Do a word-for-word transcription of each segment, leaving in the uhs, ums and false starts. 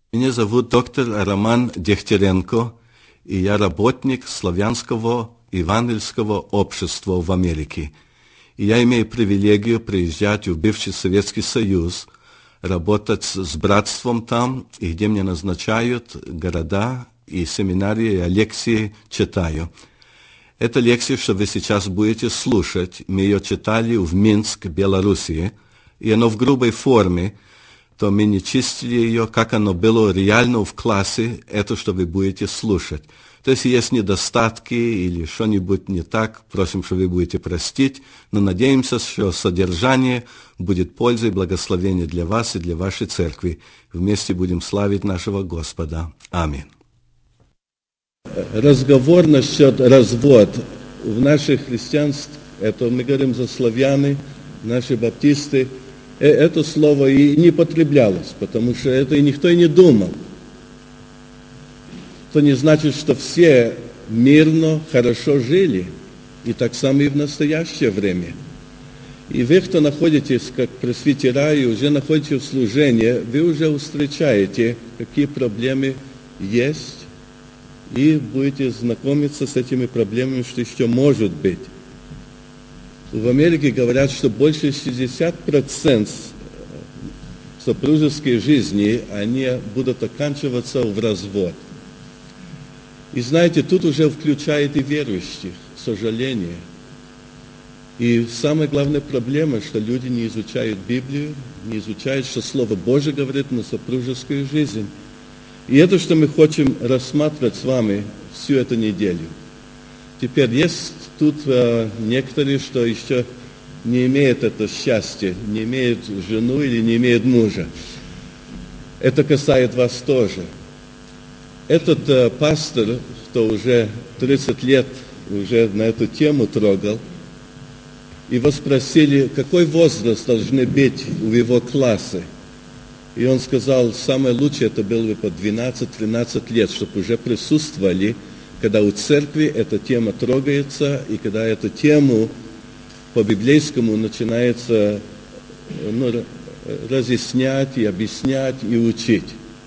Меня зовут доктор Роман Дегтяренко, и я работник Славянского евангельского общества в Америке. И я имею привилегию приезжать в бывший Советский Союз, работать с братством там, и где мне назначают города и семинарии, и лекции читаю. Эта лекция, что вы сейчас будете слушать, мы ее читали в Минске, Белоруссии, и она в грубой форме, то мы не чистили ее, как оно было реально в классе, это, что вы будете слушать. То есть, есть недостатки или что-нибудь не так, просим, что вы будете простить, но надеемся, что содержание будет пользой и благословением для вас и для вашей церкви. Вместе будем славить нашего Господа. Аминь. Разговор насчет развод в наших христианстве, это мы говорим за славяны, наши баптисты, это слово и не потреблялось, потому что это и никто и не думал. Это не значит, что все мирно, хорошо жили, и так само и в настоящее время. И вы, кто находитесь как пресвитера и уже находитесь в служении, вы уже встречаете, какие проблемы есть, и будете знакомиться с этими проблемами, что еще может быть. В Америке говорят, что больше шестьдесят процентов супружеской жизни, они будут оканчиваться в развод. И знаете, тут уже включает и верующих, к сожалению. И самая главная проблема, что люди не изучают Библию, не изучают, что Слово Божие говорит на супружескую жизнь. И это, что мы хотим рассматривать с вами всю эту неделю. Теперь есть тут э, некоторые, что еще не имеют это счастье, не имеют жену или не имеют мужа. Это касается вас тоже. Этот э, пастор, кто уже тридцать лет уже на эту тему трогал, его спросили, какой возраст должны быть у его класса. И он сказал, самое лучшее это было бы по двенадцать-тринадцать лет, чтобы уже присутствовали, когда у церкви эта тема трогается, и когда эту тему по-библейскому начинается ну, разъяснять и объяснять и учить.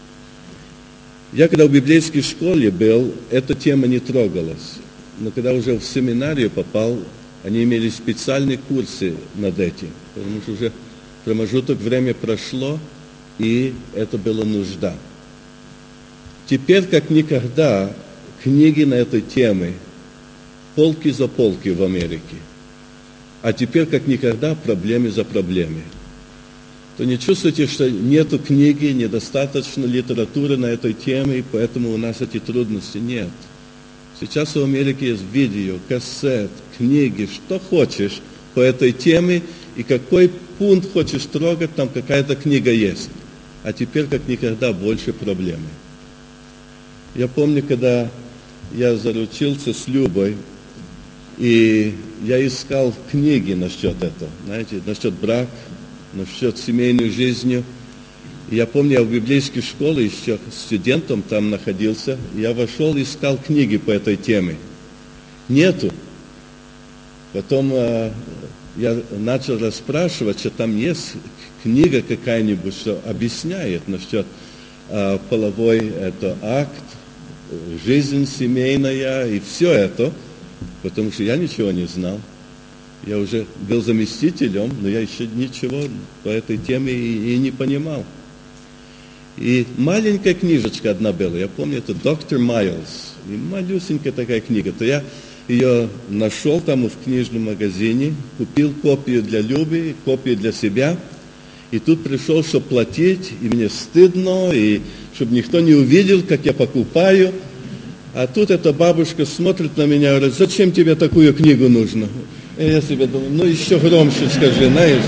Я когда в библейской школе был, эта тема не трогалась. Но когда уже в семинарию попал, они имели специальные курсы над этим, потому что уже промежуток времени прошло, и это была нужда. Теперь, как никогда, книги на эту тему, полки за полки в Америке. А теперь, как никогда, проблемы за проблемами. То не чувствуете, что нету книги, недостаточно литературы на этой теме, и поэтому у нас эти трудности нет. Сейчас в Америке есть видео, кассет, книги, что хочешь по этой теме, и какой пункт хочешь трогать, там какая-то книга есть. А теперь, как никогда, больше проблемы. Я помню, когда я заручился с Любой, и я искал книги насчет этого, знаете, насчет брака, насчет семейной жизни. И я помню, я в библейской школе еще студентом там находился, и я вошел и искал книги по этой теме. Нету. Потом э, я начал расспрашивать, что там есть книга какая-нибудь, что объясняет насчет э, половой это акт, жизнь семейная и все это, потому что я ничего не знал. Я уже был заместителем, но я еще ничего по этой теме и, и не понимал. И маленькая книжечка одна была, я помню, это доктор Майлз, и малюсенькая такая книга, то я ее нашел там в книжном магазине, купил копию для Люби, копию для себя, и тут пришел, чтобы платить, и мне стыдно, и чтобы никто не увидел, как я покупаю. А тут эта бабушка смотрит на меня и говорит, зачем тебе такую книгу нужно? И я себе думаю, ну еще громче скажи, знаешь.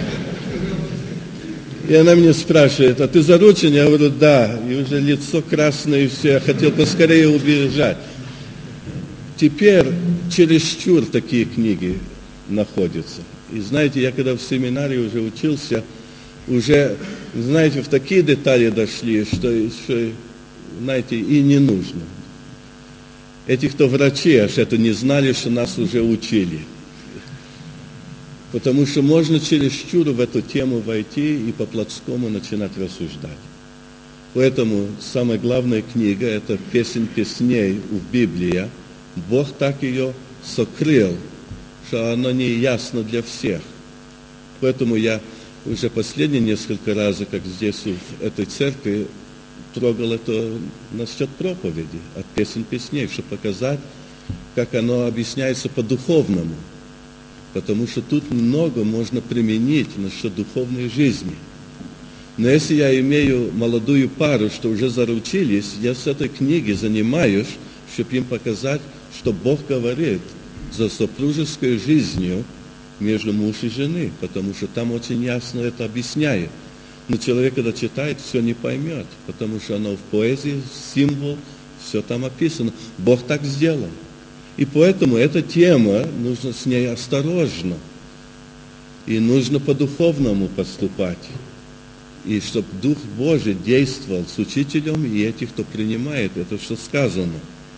И она меня спрашивает, а ты заручен? Я говорю, да. И уже лицо красное, и все, я хотел поскорее убежать. Теперь чересчур такие книги находятся. И знаете, я когда в семинарии уже учился, уже, знаете, в такие детали дошли, что, что знаете, и не нужно. Эти, кто врачи, аж это не знали, что нас уже учили. Потому что можно чересчур в эту тему войти и по-плотскому начинать рассуждать. Поэтому самая главная книга – это «Песнь песней» в Библии. Бог так ее сокрыл, что она не ясна для всех. Поэтому я уже последние несколько раз, как здесь, в этой церкви, трогал это насчет проповеди, от «Песен песней», чтобы показать, как оно объясняется по-духовному. Потому что тут много можно применить насчет духовной жизни. Но если я имею молодую пару, что уже заручились, я с этой книги занимаюсь, чтобы им показать, что Бог говорит за супружеской жизнью между муж и женой, потому что там очень ясно это объясняет. Но человек, когда читает, все не поймет, потому что оно в поэзии, символ, все там описано. Бог так сделал. И поэтому эта тема, нужно с ней осторожно. И нужно по-духовному поступать. И чтобы Дух Божий действовал с учителем и этих, кто принимает это, что сказано.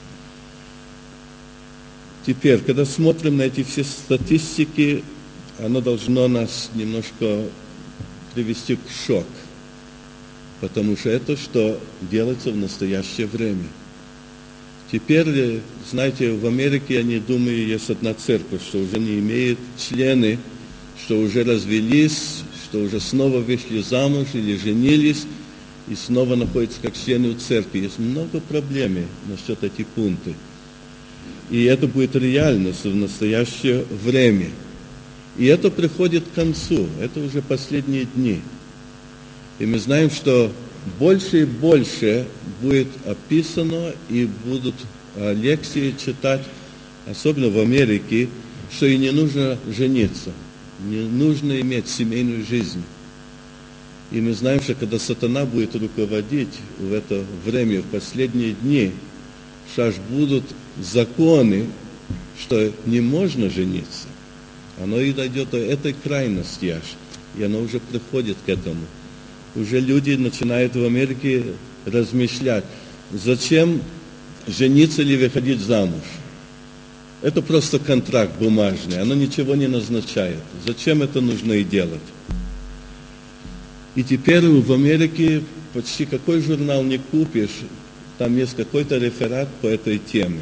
Теперь, когда смотрим на эти все статистики, оно должно нас немножко привести к шоку. Потому что это, что делается в настоящее время. Теперь, знаете, в Америке, я не думаю, есть одна церковь, что уже не имеет члены, что уже развелись, что уже снова вышли замуж или женились, и снова находятся как члены в церкви. Есть много проблем насчет этих пунктов. И это будет реальность в настоящее время. И это приходит к концу. Это уже последние дни. И мы знаем, что больше и больше будет описано, и будут лекции читать, особенно в Америке, что и не нужно жениться. Не нужно иметь семейную жизнь. И мы знаем, что когда сатана будет руководить в это время, в последние дни, что аж будут законы, что не можно жениться. Оно и дойдет до этой крайности аж. И оно уже приходит к этому. Уже люди начинают в Америке размышлять, зачем жениться или выходить замуж. Это просто контракт бумажный, оно ничего не назначает. Зачем это нужно и делать? И теперь в Америке почти какой журнал не купишь, там есть какой-то реферат по этой теме.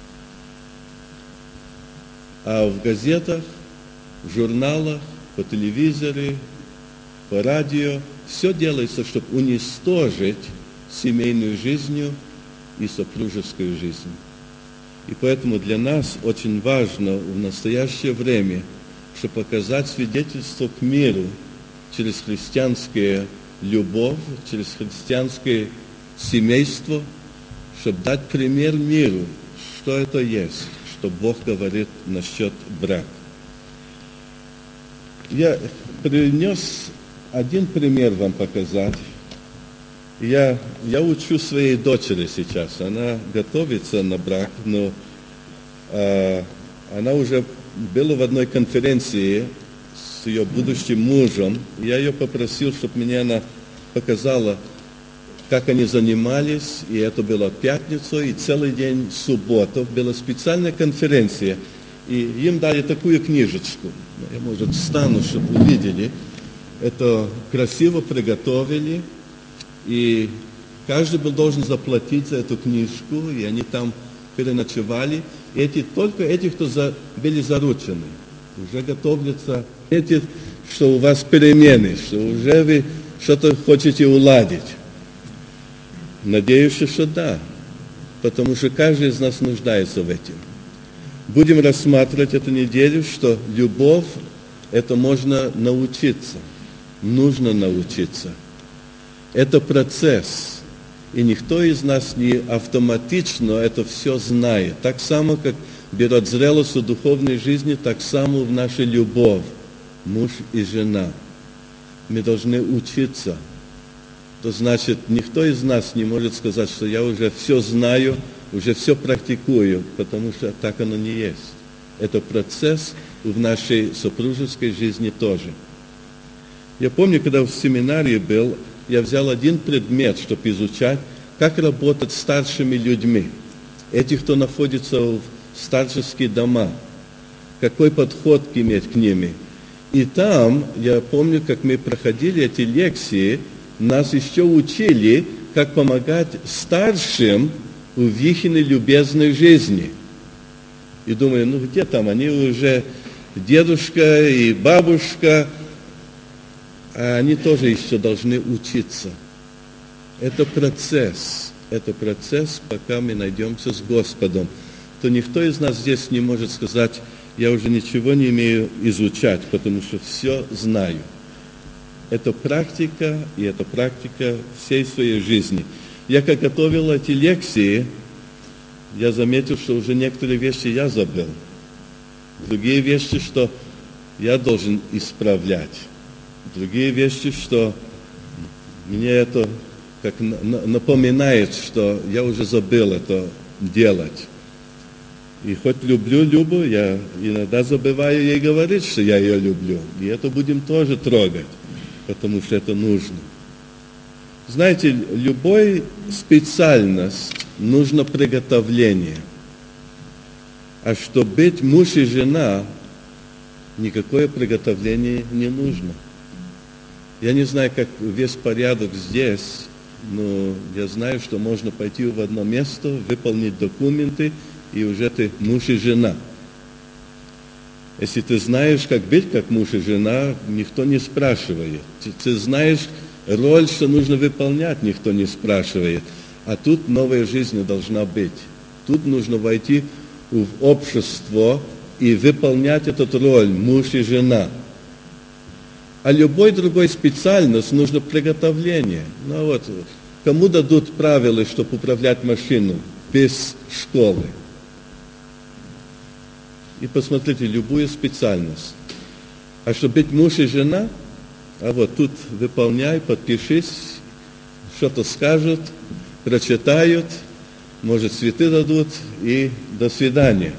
А в газетах, в журналах, по телевизору, по радио, все делается, чтобы уничтожить семейную жизнь и супружескую жизнь. И поэтому для нас очень важно в настоящее время, чтобы показать свидетельство к миру через христианскую любовь, через христианское семейство, чтобы дать пример миру, что это есть, что Бог говорит насчет брака. Я принес один пример вам показать. Я, я учу своей дочери сейчас. Она готовится на брак, но э, она уже была в одной конференции с ее будущим мужем. Я ее попросил, чтобы мне она показала, как они занимались. И это была пятница, и целый день суббота. Была специальная конференция. И им дали такую книжечку. Я, может, встану, чтобы увидели. Это красиво приготовили. И каждый был должен заплатить за эту книжку, и они там переночевали. Эти, только эти, кто за, были заручены, уже готовятся. Эти, что у вас перемены, что уже вы что-то хотите уладить. Надеюсь, что да, потому что каждый из нас нуждается в этом. Будем рассматривать эту неделю, что любовь, это можно научиться, нужно научиться. Это процесс, и никто из нас не автоматично это все знает. Так само, как берет зрелость в духовной жизни, так само в нашей любовь, муж и жена. Мы должны учиться. То значит, никто из нас не может сказать, что я уже все знаю, уже все практикую, потому что так оно не есть. Это процесс в нашей супружеской жизни тоже. Я помню, когда в семинарии был, я взял один предмет, чтобы изучать, как работать с старшими людьми. Этих, кто находится в старческих домах. Какой подход иметь к ним. И там, я помню, как мы проходили эти лекции, нас еще учили, как помогать старшим в их любезной жизни. И думаю, ну где там, они уже дедушка и бабушка, а они тоже еще должны учиться. Это процесс, это процесс, пока мы найдемся с Господом. То никто из нас здесь не может сказать, я уже ничего не имею изучать, потому что все знаю. Это практика, и это практика всей своей жизни. Я как готовил эти лекции, я заметил, что уже некоторые вещи я забыл. Другие вещи, что я должен исправлять. Другие вещи, что мне это как напоминает, что я уже забыл это делать. И хоть люблю Любу, я иногда забываю ей говорить, что я ее люблю. И это будем тоже трогать, потому что это нужно. Знаете, любой специальность нужно приготовление. А чтобы быть муж и жена, никакое приготовление не нужно. Я не знаю, как весь порядок здесь, но я знаю, что можно пойти в одно место, выполнить документы, и уже ты муж и жена. Если ты знаешь, как быть как муж и жена, никто не спрашивает. Ты, ты знаешь роль, что нужно выполнять, никто не спрашивает. А тут новая жизнь должна быть. Тут нужно войти в общество и выполнять эту роль, муж и жена. А любой другой специальность нужно приготовление. Ну вот, кому дадут правила, чтобы управлять машину без школы? И посмотрите, любую специальность. А чтобы быть муж и жена, а вот тут выполняй, подпишись, что-то скажут, прочитают, может, цветы дадут, и до свидания.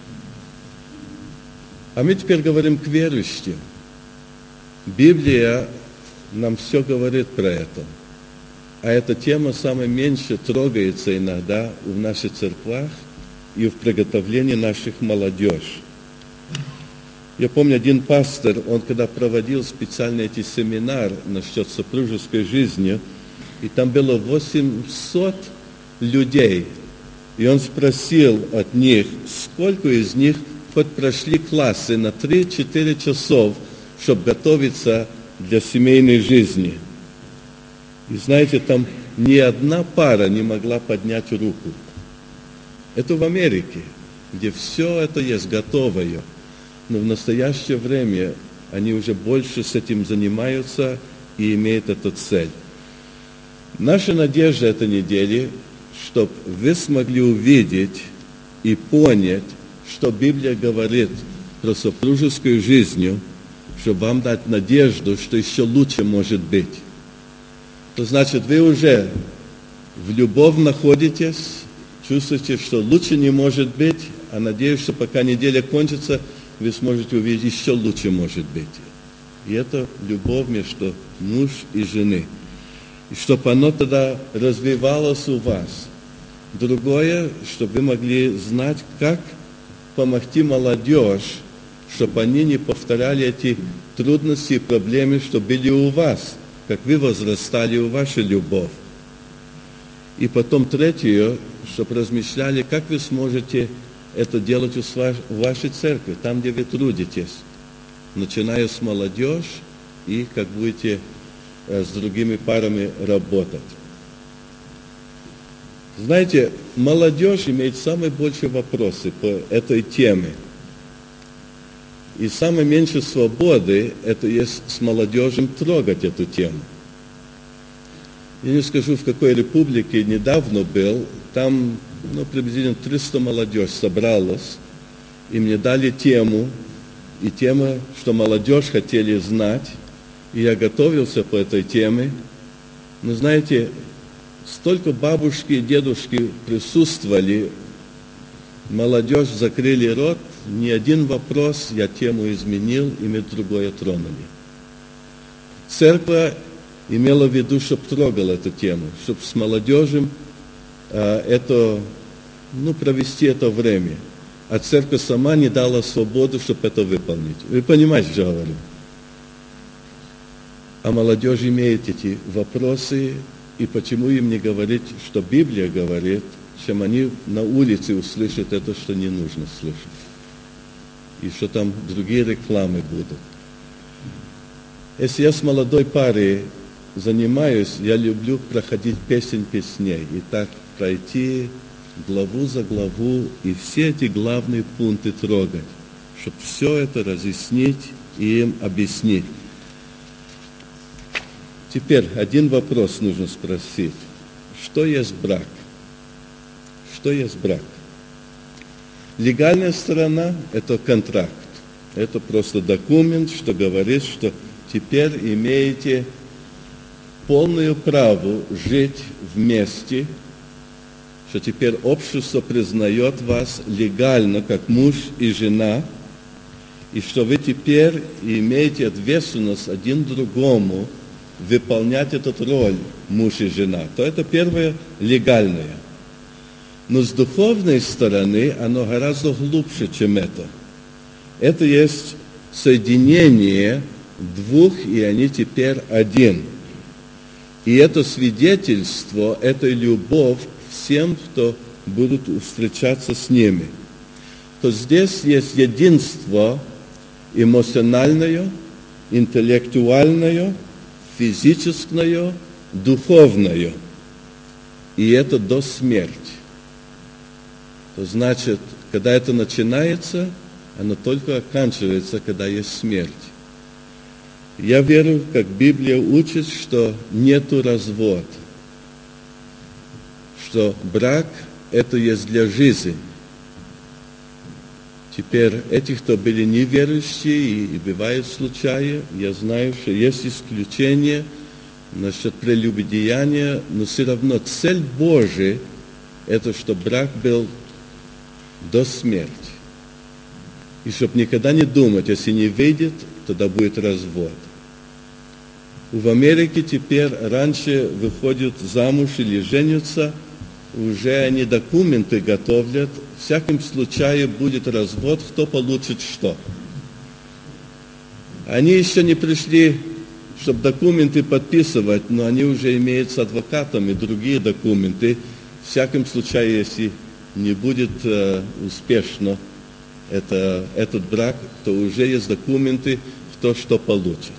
А мы теперь говорим к верующим. Библия нам все говорит про это. А эта тема самая меньше трогается иногда в наших церквах и в приготовлении наших молодежь. Я помню, один пастор, он когда проводил специальный эти семинар насчет супружеской жизни, и там было восемьсот людей, и он спросил от них, сколько из них хоть прошли классы на три-четыре часов, чтобы готовиться для семейной жизни. И знаете, там ни одна пара не могла поднять руку. Это в Америке, где все это есть готовое. Но в настоящее время они уже больше с этим занимаются и имеют эту цель. Наша надежда этой недели, чтобы вы смогли увидеть и понять, что Библия говорит про супружескую жизнь, чтобы вам дать надежду, что еще лучше может быть. То значит, вы уже в любовь находитесь, чувствуете, что лучше не может быть, а надеюсь, что пока неделя кончится, вы сможете увидеть, еще лучше может быть. И это любовь между муж и женой. И чтобы оно тогда развивалось у вас. Другое, чтобы вы могли знать, как помогти молодежь, чтобы они не повторяли эти трудности и проблемы, что были у вас, как вы возрастали в вашей любовь. И потом третье, чтобы размышляли, как вы сможете это делать в вашей церкви, там, где вы трудитесь, начиная с молодежи и как будете с другими парами работать. Знаете, молодежь имеет самые большие вопросы по этой теме. И самое меньше свободы это есть с молодежью трогать эту тему. Я не скажу, в какой республике недавно был, там ну, приблизительно триста молодежь собралась, и мне дали тему, и тема, что молодежь хотели знать, и я готовился по этой теме. Но знаете, столько бабушки и дедушки присутствовали, молодежь закрыли рот, ни один вопрос я тему изменил, и мы другое тронули. Церковь имела в виду, чтобы трогал эту тему, чтобы с молодежью э, это, ну, провести это время. А церковь сама не дала свободу, чтобы это выполнить. Вы понимаете, что я говорю? А молодежь имеет эти вопросы, И почему им не говорить, что Библия говорит, чем они на улице услышат это, что не нужно слушать. И что там другие рекламы будут. Если я с молодой парой занимаюсь, я люблю проходить песнь песней. И так пройти главу за главу и все эти главные пункты трогать, чтобы все это разъяснить и им объяснить. Теперь один вопрос нужно спросить. Что есть брак? Что есть брак? Легальная сторона – это контракт. Это просто документ, что говорит, что теперь имеете полное право жить вместе, что теперь общество признает вас легально, как муж и жена, и что вы теперь имеете ответственность один другому выполнять эту роль муж и жена. То это первое легальное. Но с духовной стороны оно гораздо глубже, чем это. Это есть соединение двух, и они теперь один. И это свидетельство, это любовь всем, кто будут встречаться с ними. То здесь есть единство эмоциональное, интеллектуальное, физическое, духовное. И это до смерти. То значит, когда это начинается, оно только оканчивается, когда есть смерть. Я верю, как Библия учит, что нету развода, что брак – это есть для жизни. Теперь эти, кто были неверующие, и, и бывают случаи, я знаю, что есть исключения насчет прелюбодеяния, но все равно цель Божия – это, чтобы брак был до смерти. И чтобы никогда не думать, если не выйдет, тогда будет развод. В Америке теперь раньше выходят замуж или женятся, уже они документы готовят. В всяком случае будет развод, кто получит что. Они еще не пришли, чтобы документы подписывать, но они уже имеют с адвокатами другие документы. В всяком случае, если не будет э, успешно это, этот брак, то уже есть документы, кто что получит.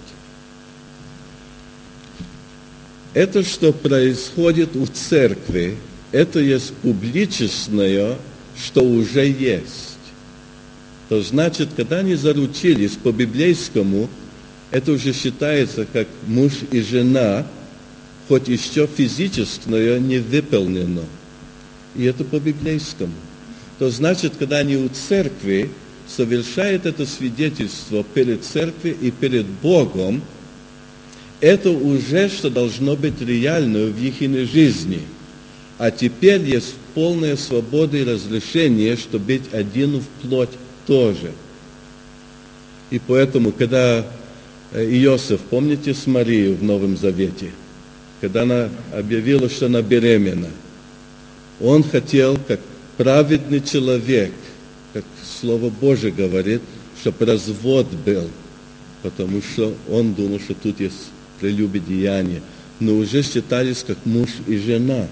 Это, что происходит в церкви, это есть публичное, что уже есть. То значит, когда они заручились по-библейскому, это уже считается как муж и жена, хоть еще физическое не выполнено. И это по-библейскому. То значит, когда они у церкви совершают это свидетельство перед церковью и перед Богом, это уже что должно быть реально в их жизни. А теперь есть полная свобода и разрешение, чтобы быть один в плоть тоже. И поэтому, когда Иосиф, помните с Марией в Новом Завете, когда она объявила, что она беременна, он хотел, как праведный человек, как Слово Божие говорит, чтобы развод был, потому что он думал, что тут есть прелюбодеяние, но уже считались как муж и жена.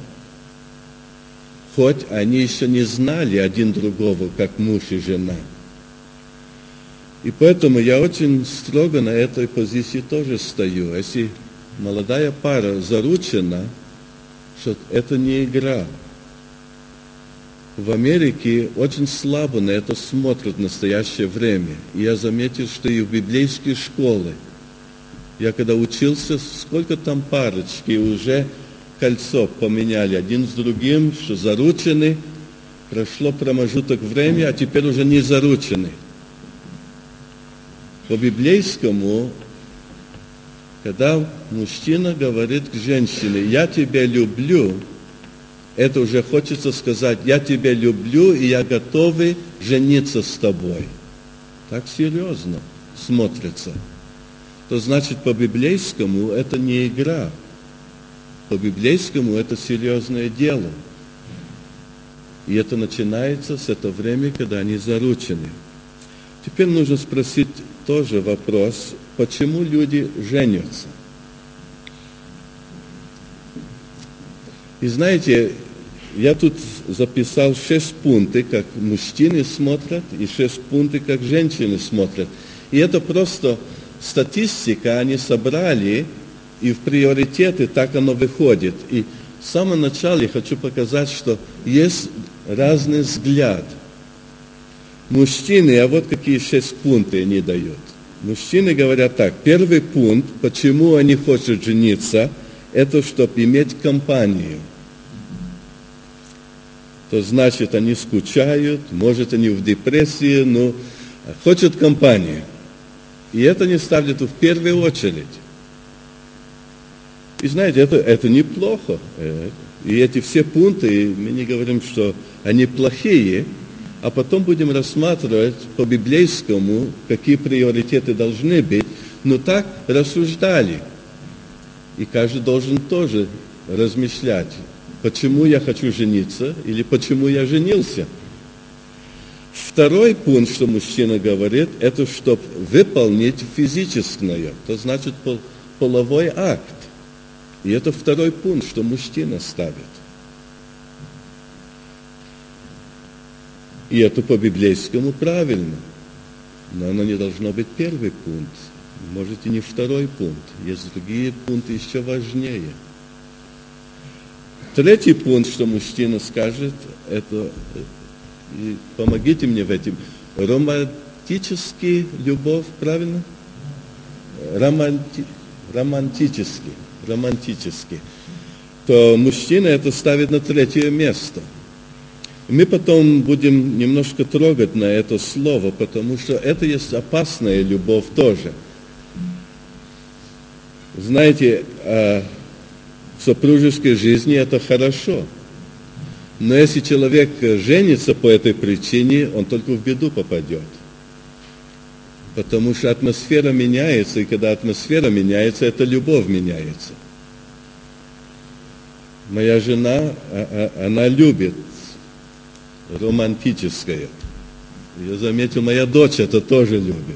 Хоть они еще не знали один другого, как муж и жена. И поэтому я очень строго на этой позиции тоже стою. Если молодая пара заручена, что это не игра. В Америке очень слабо на это смотрят в настоящее время. И я заметил, что и в библейские школы. Я когда учился, сколько там парочки уже кольцо поменяли один с другим, что заручены, прошло промежуток времени, а теперь уже не заручены. По-библейскому, когда мужчина говорит к женщине, я тебя люблю, это уже хочется сказать, я тебя люблю, и я готов жениться с тобой. Так серьезно смотрится. То значит, по-библейскому это не игра. По-библейскому это серьезное дело. И это начинается с этого времени, когда они заручены. Теперь нужно спросить тоже вопрос, почему люди женятся? И знаете, я тут записал шесть пунктов, как мужчины смотрят, и шесть пунктов, как женщины смотрят. И это просто статистика, они собрали, и в приоритеты так оно выходит. И в самом начале хочу показать, что есть разный взгляд. Мужчины, а вот какие шесть пунктов они дают. Мужчины говорят так, первый пункт, почему они хотят жениться, это чтобы иметь компанию. То значит, они скучают, может, они в депрессии, но хотят компанию. И это они ставят в первую очередь. И знаете, это, это неплохо. И эти все пункты, мы не говорим, что они плохие, а потом будем рассматривать по-библейскому, какие приоритеты должны быть. Но так рассуждали. И каждый должен тоже размышлять, почему я хочу жениться или почему я женился. Второй пункт, что мужчина говорит, это чтобы выполнить физическое, то значит половой акт. И это второй пункт, что мужчина ставит. И это по-библейскому правильно. Но оно не должно быть первый пункт. Может, и не второй пункт. Есть другие пункты еще важнее. Третий пункт, что мужчина скажет, это, и помогите мне в этом, романтический любовь, правильно? Романти, романтический, романтический. То мужчина это ставит на третье место. Мы потом будем немножко трогать на это слово, потому что это есть опасная любовь тоже. Знаете, в супружеской жизни это хорошо. Но если человек женится по этой причине, он только в беду попадет. Потому что атмосфера меняется, и когда атмосфера меняется, эта любовь меняется. Моя жена, она любит романтическое. Я заметил, моя дочь это тоже любит.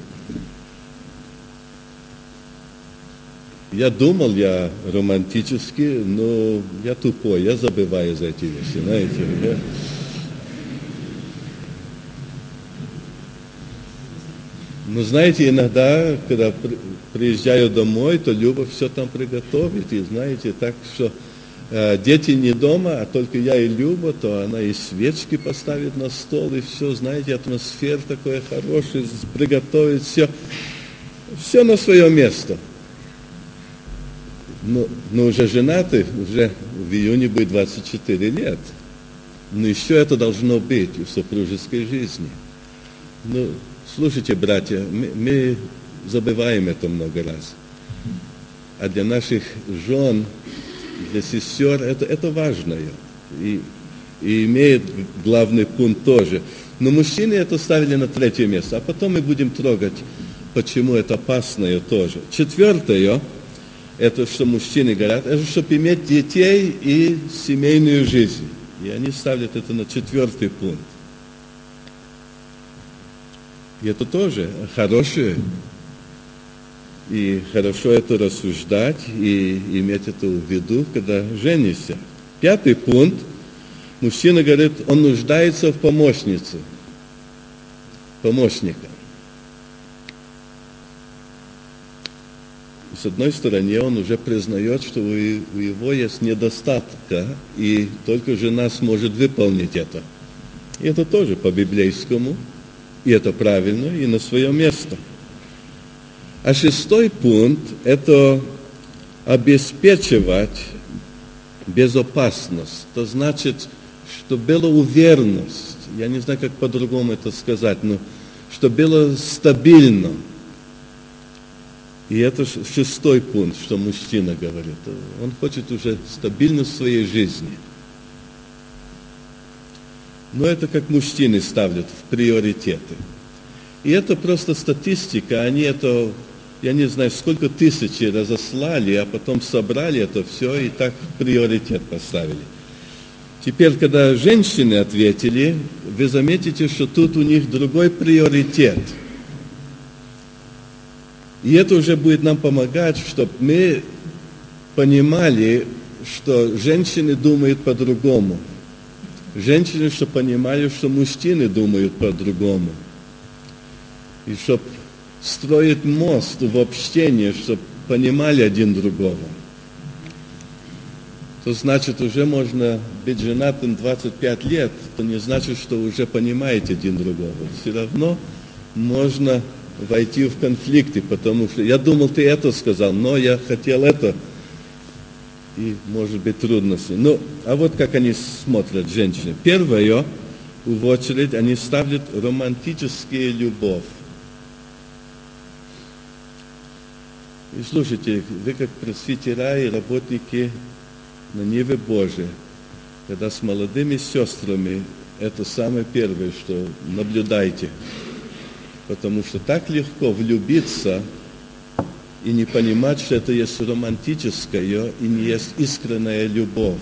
Я думал, я романтический, но я тупой, я забываю за эти вещи, знаете. Я... Но знаете, иногда, когда приезжаю домой, то Люба все там приготовит, и знаете, так что э, дети не дома, а только я и Люба, то она и свечки поставит на стол, и все, знаете, атмосфера такая хорошая, приготовит все, все на свое место. Но, но уже женаты, уже в июне будет двадцать четыре лет. Но еще это должно быть в супружеской жизни. Ну, слушайте, братья, мы, мы забываем это много раз. А для наших жен, для сестер, это, это важное. И, и имеет главный пункт тоже. Но мужчины это ставили на третье место. А потом мы будем трогать, почему это опасное тоже. Четвертое. Это, что мужчины говорят, это, чтобы иметь детей и семейную жизнь. И они ставят это на четвертый пункт. И это тоже хорошее. И хорошо это рассуждать и иметь это в виду, когда женишься. Пятый пункт. Мужчина говорит, он нуждается в помощнице. Помощника. С одной стороны, он уже признает, что у его есть недостатка, и только жена сможет выполнить это. И это тоже по-библейскому, и это правильно, и на свое место. А шестой пункт – это обеспечивать безопасность. Это значит, что была уверенность, я не знаю, как по-другому это сказать, но что было стабильно. И это шестой пункт, что мужчина говорит. Он хочет уже стабильность в своей жизни. Но это как мужчины ставят в приоритеты. И это просто статистика. Они это, я не знаю, сколько тысяч разослали, а потом собрали это все и так в приоритет поставили. Теперь, когда женщины ответили, вы заметите, что тут у них другой приоритет. И это уже будет нам помогать, чтобы мы понимали, что женщины думают по-другому. Женщины, что понимали, что мужчины думают по-другому. И чтобы строить мост в общении, чтобы понимали один другого. То значит, уже можно быть женатым двадцать пять лет, то не значит, что уже понимаете один другого. Все равно можно войти в конфликты, потому что я думал, ты это сказал, но я хотел это, и может быть трудности. Ну, а вот как они смотрят, женщины. Первое, в очередь, они ставят романтическую любовь. И слушайте, вы как пресвитера и работники на Ниве Божией, когда с молодыми сестрами, это самое первое, что наблюдайте. Потому что так легко влюбиться и не понимать, что это есть романтическое и не есть искренняя любовь.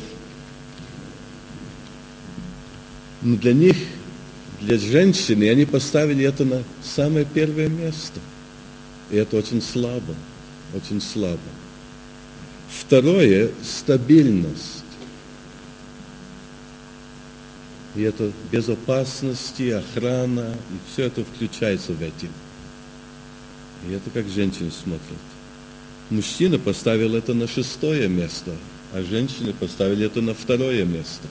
Но для них, для женщины, они поставили это на самое первое место. И это очень слабо, очень слабо. Второе – стабильность. И это безопасность, охрана, и все это включается в это. И это как женщины смотрят. Мужчина поставил это на шестое место, а женщины поставили это на второе место.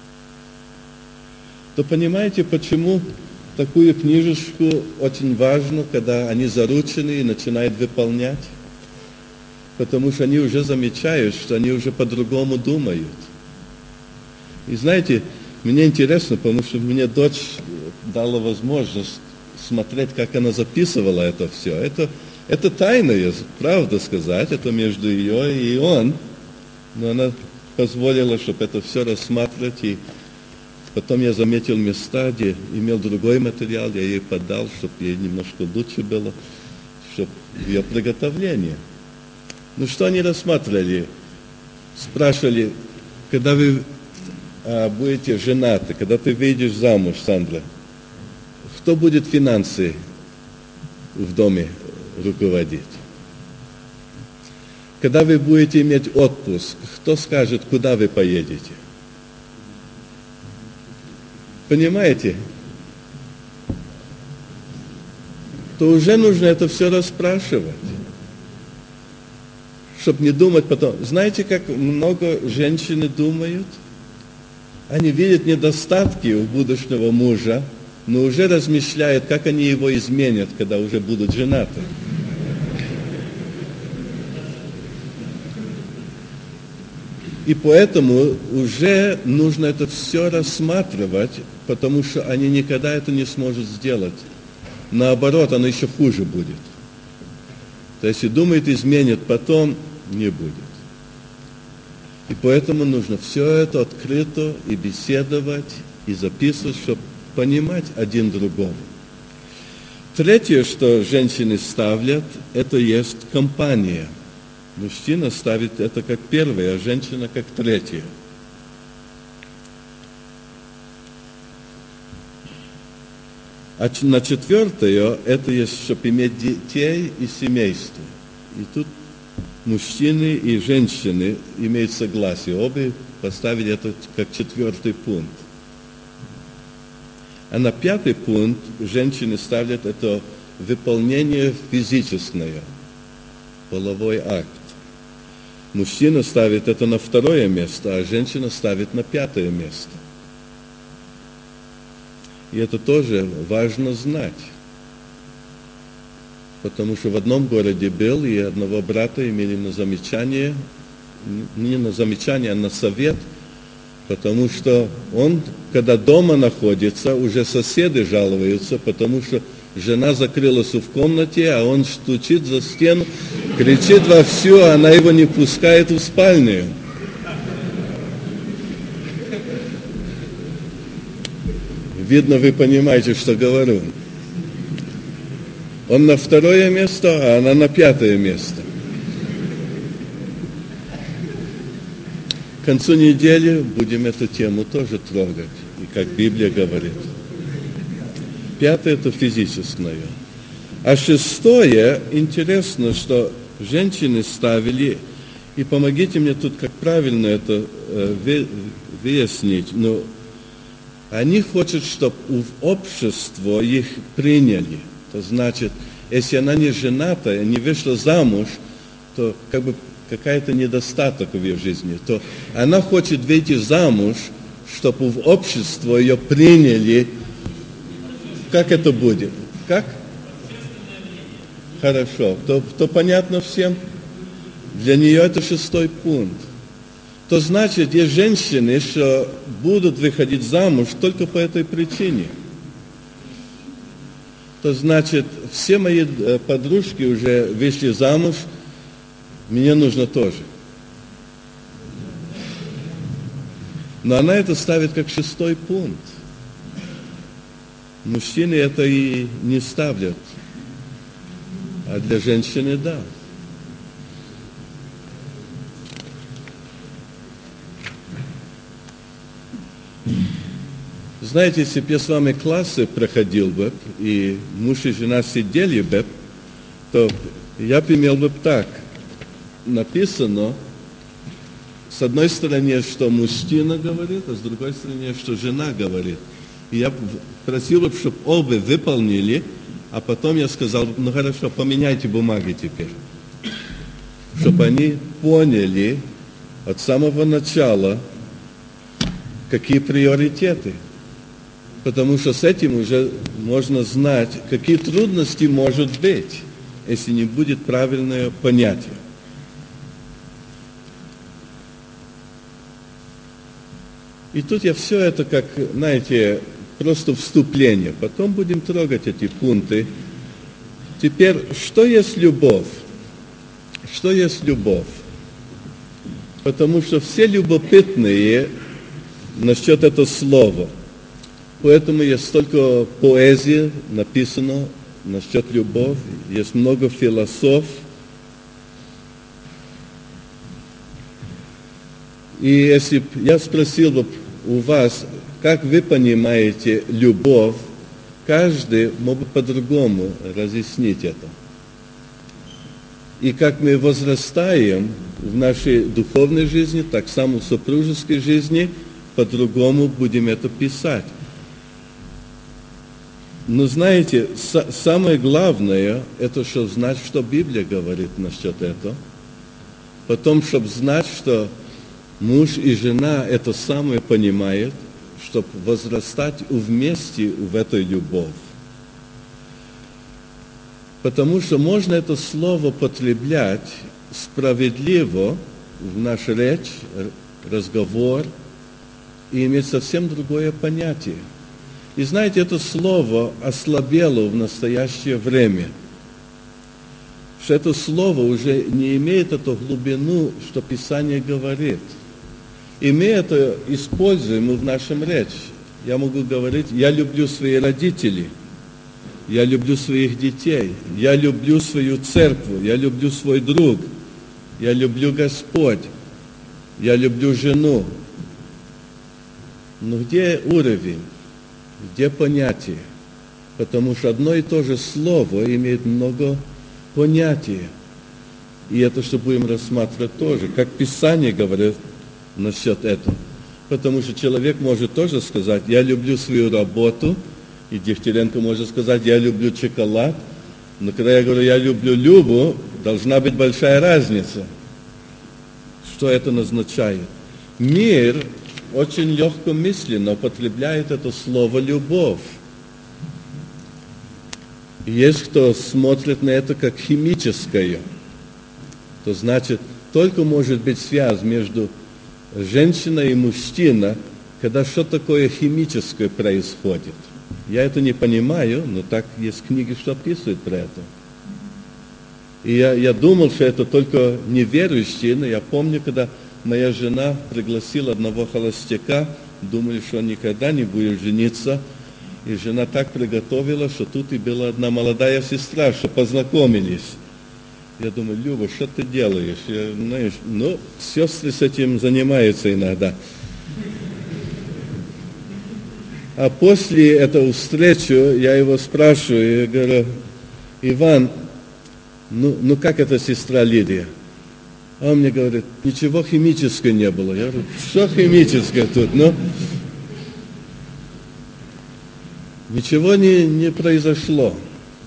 То понимаете, почему такую книжечку очень важно, когда они заручены и начинают выполнять? Потому что они уже замечают, что они уже по-другому думают. И знаете, мне интересно, потому что мне дочь дала возможность смотреть, как она записывала это все. Это, это тайное, правда сказать, это между ее и он. Но она позволила, чтобы это все рассматривать. И потом я заметил места, где имел другой материал, я ей подал, чтобы ей немножко лучше было, чтобы ее приготовление. Ну что они рассматривали? Спрашивали, когда вы а, будете женаты, когда ты выйдешь замуж, Сандра, кто будет финансы в доме руководить? Когда вы будете иметь отпуск, кто скажет, куда вы поедете? Понимаете? То уже нужно это все расспрашивать. Чтобы не думать потом. Знаете, как много женщины думают? Они видят недостатки у будущего мужа, но уже размышляют, как они его изменят, когда уже будут женаты. И поэтому уже нужно это все рассматривать, потому что они никогда это не смогут сделать. Наоборот, оно еще хуже будет. То есть, если думает, изменит, потом не будет. И поэтому нужно все это открыто и беседовать, и записывать, чтобы понимать один другого. Третье, что женщины ставят, это есть компания. Мужчина ставит это как первое, а женщина как третье. А на четвертое, это есть, чтобы иметь детей и семейство. И тут мужчины и женщины имеют согласие. Обе поставили это как четвертый пункт. А на пятый пункт женщины ставят это выполнение физическое, половой акт. Мужчина ставит это на второе место, а женщина ставит на пятое место. И это тоже важно знать. Потому что в одном городе был, и одного брата имели на замечание, не на замечание, а на совет, потому что он, когда дома находится, уже соседи жалуются, потому что жена закрылась в комнате, а он стучит за стену, кричит вовсю, а она его не пускает в спальню. Видно, вы понимаете, что говорю. Он на второе место, а она на пятое место. К концу недели будем эту тему тоже трогать, и как Библия говорит. Пятое – это физическое. А шестое, интересно, что женщины ставили И помогите мне тут, как правильно это э, выяснить. Но они хотят, чтобы в общество их приняли. То значит, если она не женатая, не вышла замуж, то как бы какая-то недостаток в ее жизни. То она хочет выйти замуж, чтобы в общество ее приняли. Как это будет? Как? Хорошо. То, то понятно всем? Для нее это шестой пункт. То значит, есть женщины, что будут выходить замуж только по этой причине. То значит, все мои подружки уже вышли замуж, мне нужно тоже. Но она это ставит как шестой пункт. Мужчины это и не ставят, а для женщины да. Знаете, если бы я с вами классы проходил бы, и муж и жена сидели бы, то я бы имел бы так. Написано, с одной стороны, что мужчина говорит, а с другой стороны, что жена говорит. И я просил бы, чтобы оба выполнили, а потом я сказал, ну хорошо, поменяйте бумаги теперь. Чтобы они поняли от самого начала, какие приоритеты. Потому что с этим уже можно знать, какие трудности может быть, если не будет правильное понятие. И тут я все это, как, знаете, просто вступление. Потом будем трогать эти пункты. Теперь, что есть любовь? Что есть любовь? Потому что все любопытные насчет этого слова. Поэтому есть столько поэзии написано насчет любови. Есть много философов. И если бы я спросил бы у вас, как вы понимаете любовь, каждый мог бы по-другому разъяснить это. И как мы возрастаем в нашей духовной жизни, так само в супружеской жизни, по-другому будем это писать. Но знаете, самое главное, это чтобы знать, что Библия говорит насчет этого. Потом, чтобы знать, что муж и жена это самое понимают, чтобы возрастать вместе в этой любовь. Потому что можно это слово потреблять справедливо в нашу речь, разговор, и иметь совсем другое понятие. И знаете, это слово ослабело в настоящее время. Что это слово уже не имеет эту глубину, что Писание говорит. И мы это используем в нашем речи. Я могу говорить, я люблю своих родителей, я люблю своих детей, я люблю свою церковь, я люблю свой друг, я люблю Господь, я люблю жену. Но где уровень? Где понятие? Потому что одно и то же слово имеет много понятий. И это, что будем рассматривать тоже, как Писание говорит насчет этого. Потому что человек может тоже сказать, я люблю свою работу, и Дегтяренко может сказать, я люблю шоколад. Но когда я говорю, я люблю Любу, должна быть большая разница. Что это означает? Мир очень легкомысленно употребляет это слово «любовь». И есть кто смотрит на это как химическое. То значит, только может быть связь между женщиной и мужчиной, когда что-то такое химическое происходит. Я это не понимаю, но так есть книги, что описывают про это. И я, я думал, что это только неверующие, но я помню, когда моя жена пригласила одного холостяка, думали, что он никогда не будет жениться, и жена так приготовила, что тут и была одна молодая сестра, что познакомились. Я думаю, Люба, что ты делаешь? Я, знаешь, ну, сестры с этим занимаются иногда. А после этого встречи я его спрашиваю, я говорю, Иван, ну, ну как эта сестра Лидия? А он мне говорит, ничего химического не было. Я говорю, что химическое тут? Ну, ничего не, не произошло.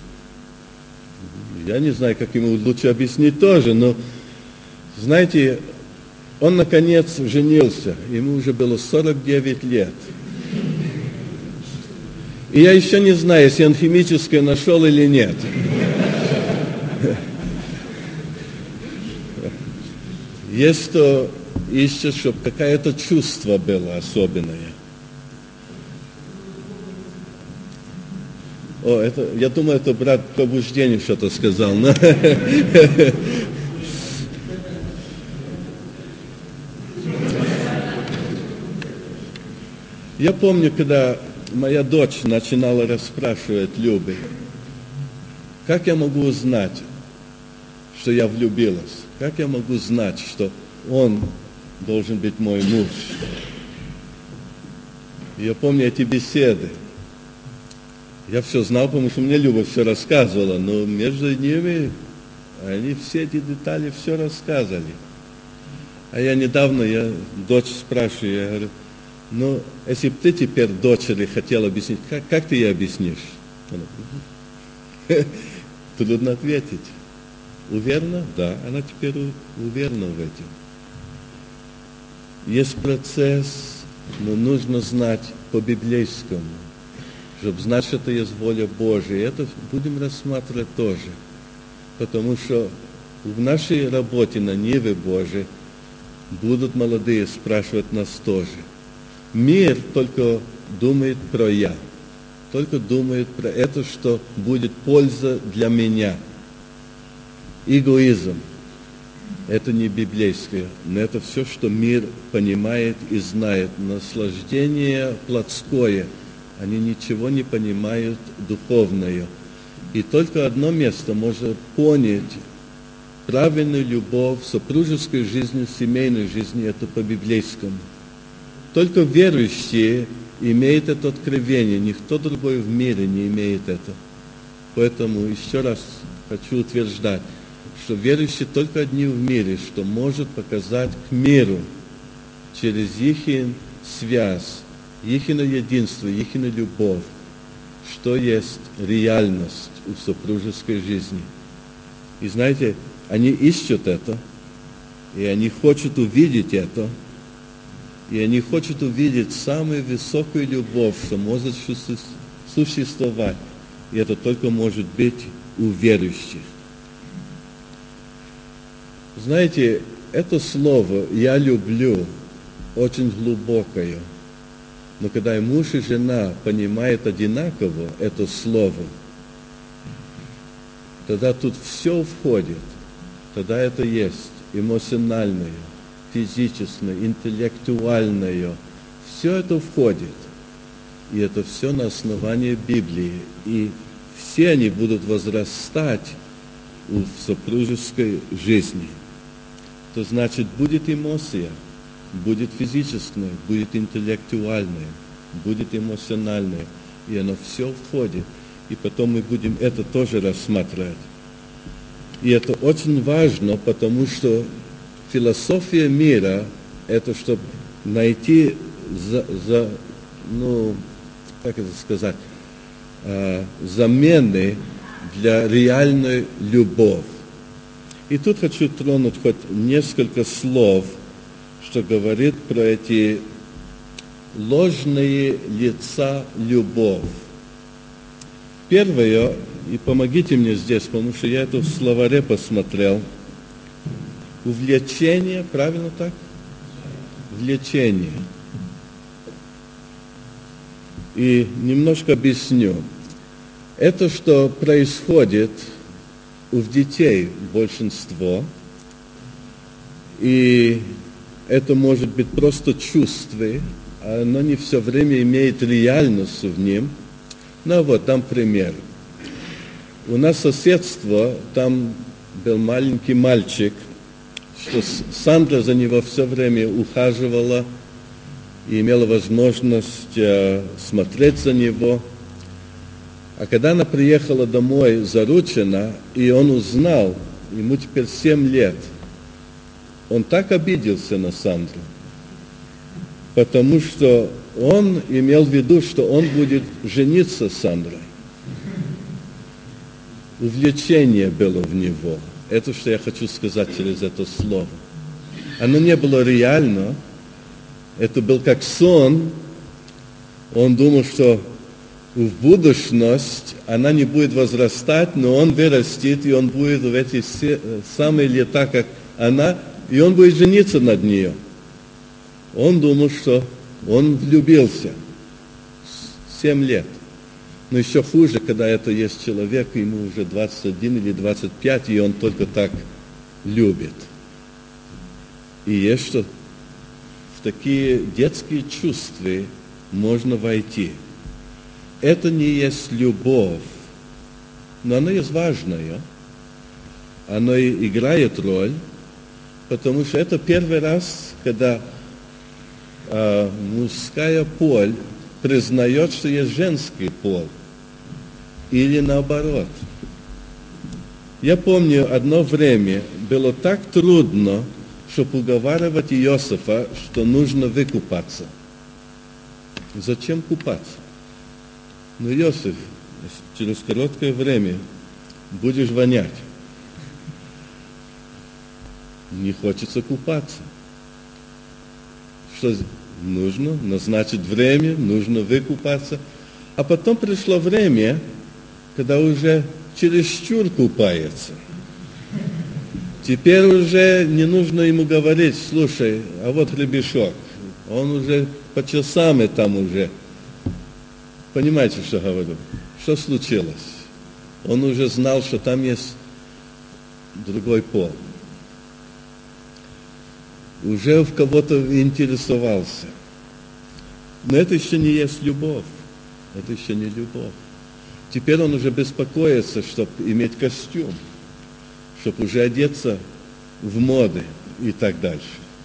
Я не знаю, как ему лучше объяснить тоже, но, знаете, он, наконец, женился. Ему уже было сорок девять лет. И я еще не знаю, если он химическое нашел или нет. Есть кто ищет, чтобы какое-то чувство было особенное. О, это, я думаю, это брат пробуждения что-то сказал. Но... Я помню, когда моя дочь начинала расспрашивать Любы, как я могу узнать, что я влюбилась? Как я могу знать, что он должен быть мой муж? Я помню эти беседы. Я все знал, потому что мне Люба все рассказывала, но между ними они все эти детали все рассказывали. А я недавно, я дочь спрашиваю, я говорю, ну, если бы ты теперь дочери хотел объяснить, как, как ты ей объяснишь? Она, трудно ответить. Уверена? Да, она теперь уверена в этом. Есть процесс, но нужно знать по-библейскому, чтобы знать, что это есть воля Божия. И это будем рассматривать тоже. Потому что в нашей работе на Ниве Божией будут молодые спрашивать нас тоже. Мир только думает про «я», только думает про это, что будет польза для меня. Эгоизм – это не библейское, но это все, что мир понимает и знает. Наслаждение плотское, они ничего не понимают духовное. И только одно место может понять правильную любовь в супружеской жизни, в семейной жизни – это по-библейскому. Только верующие имеют это откровение, никто другой в мире не имеет это. Поэтому еще раз хочу утверждать, что верующие только одни в мире, что может показать к миру через их связь, их единство, их любовь, что есть реальность в супружеской жизни. И знаете, они ищут это, и они хотят увидеть это, и они хотят увидеть самую высокую любовь, что может существовать. И это только может быть у верующих. Знаете, это слово «я люблю» очень глубокое. Но когда и муж, и жена понимают одинаково это слово, тогда тут все входит. Тогда это есть эмоциональное, физическое, интеллектуальное. Все это входит. И это все на основании Библии. И все они будут возрастать в супружеской жизни. То значит, будет эмоция, будет физическое, будет интеллектуальное, будет эмоциональное. И оно все входит. И потом мы будем это тоже рассматривать. И это очень важно, потому что философия мира – это чтобы найти за, за, ну, как это сказать, э, замены для реальной любови. И тут хочу тронуть хоть несколько слов, что говорит про эти ложные лица любовь. Первое, и помогите мне здесь, потому что я это в словаре посмотрел, увлечение, правильно так? Влечение. И немножко объясню. Это, что происходит у детей большинство, и это может быть просто чувство, оно не все время имеет реальность в нем. Ну вот, дам пример. У нас соседство, там был маленький мальчик, что Сандра за него все время ухаживала и имела возможность э, смотреть за него. А когда она приехала домой заручена, и он узнал, ему теперь семь лет, он так обиделся на Сандру, потому что он имел в виду, что он будет жениться с Сандрой. Увлечение было в него. Это, что я хочу сказать через это слово. Оно не было реально. Это был как сон. Он думал, что в будущность она не будет возрастать, но он вырастет, и он будет в эти самые лета, как она, и он будет жениться над нее. Он думал, что он влюбился. Семь лет. Но еще хуже, когда это есть человек, ему уже двадцать один или двадцать пять, и он только так любит. И есть что в такие детские чувства можно войти. Это не есть любовь, но оно есть важное. Оно и играет роль, потому что это первый раз, когда э, мужская пол признает, что есть женский пол. Или наоборот. Я помню, одно время было так трудно, чтобы уговаривать Иосифа, что нужно выкупаться. Зачем купаться? Ну, Иосиф, через короткое время будешь вонять. Не хочется купаться. Что нужно? Назначить время, нужно выкупаться. А потом пришло время, когда уже чересчур купается. Теперь уже не нужно ему говорить: слушай, а вот гребешок. Он уже по часам и там уже. Понимаете, что говорю? Что случилось? Он уже знал, что там есть другой пол. Уже в кого-то интересовался. Но это еще не есть любовь. Это еще не любовь. Теперь он уже беспокоится, чтобы иметь костюм, чтобы уже одеться в моды и так дальше.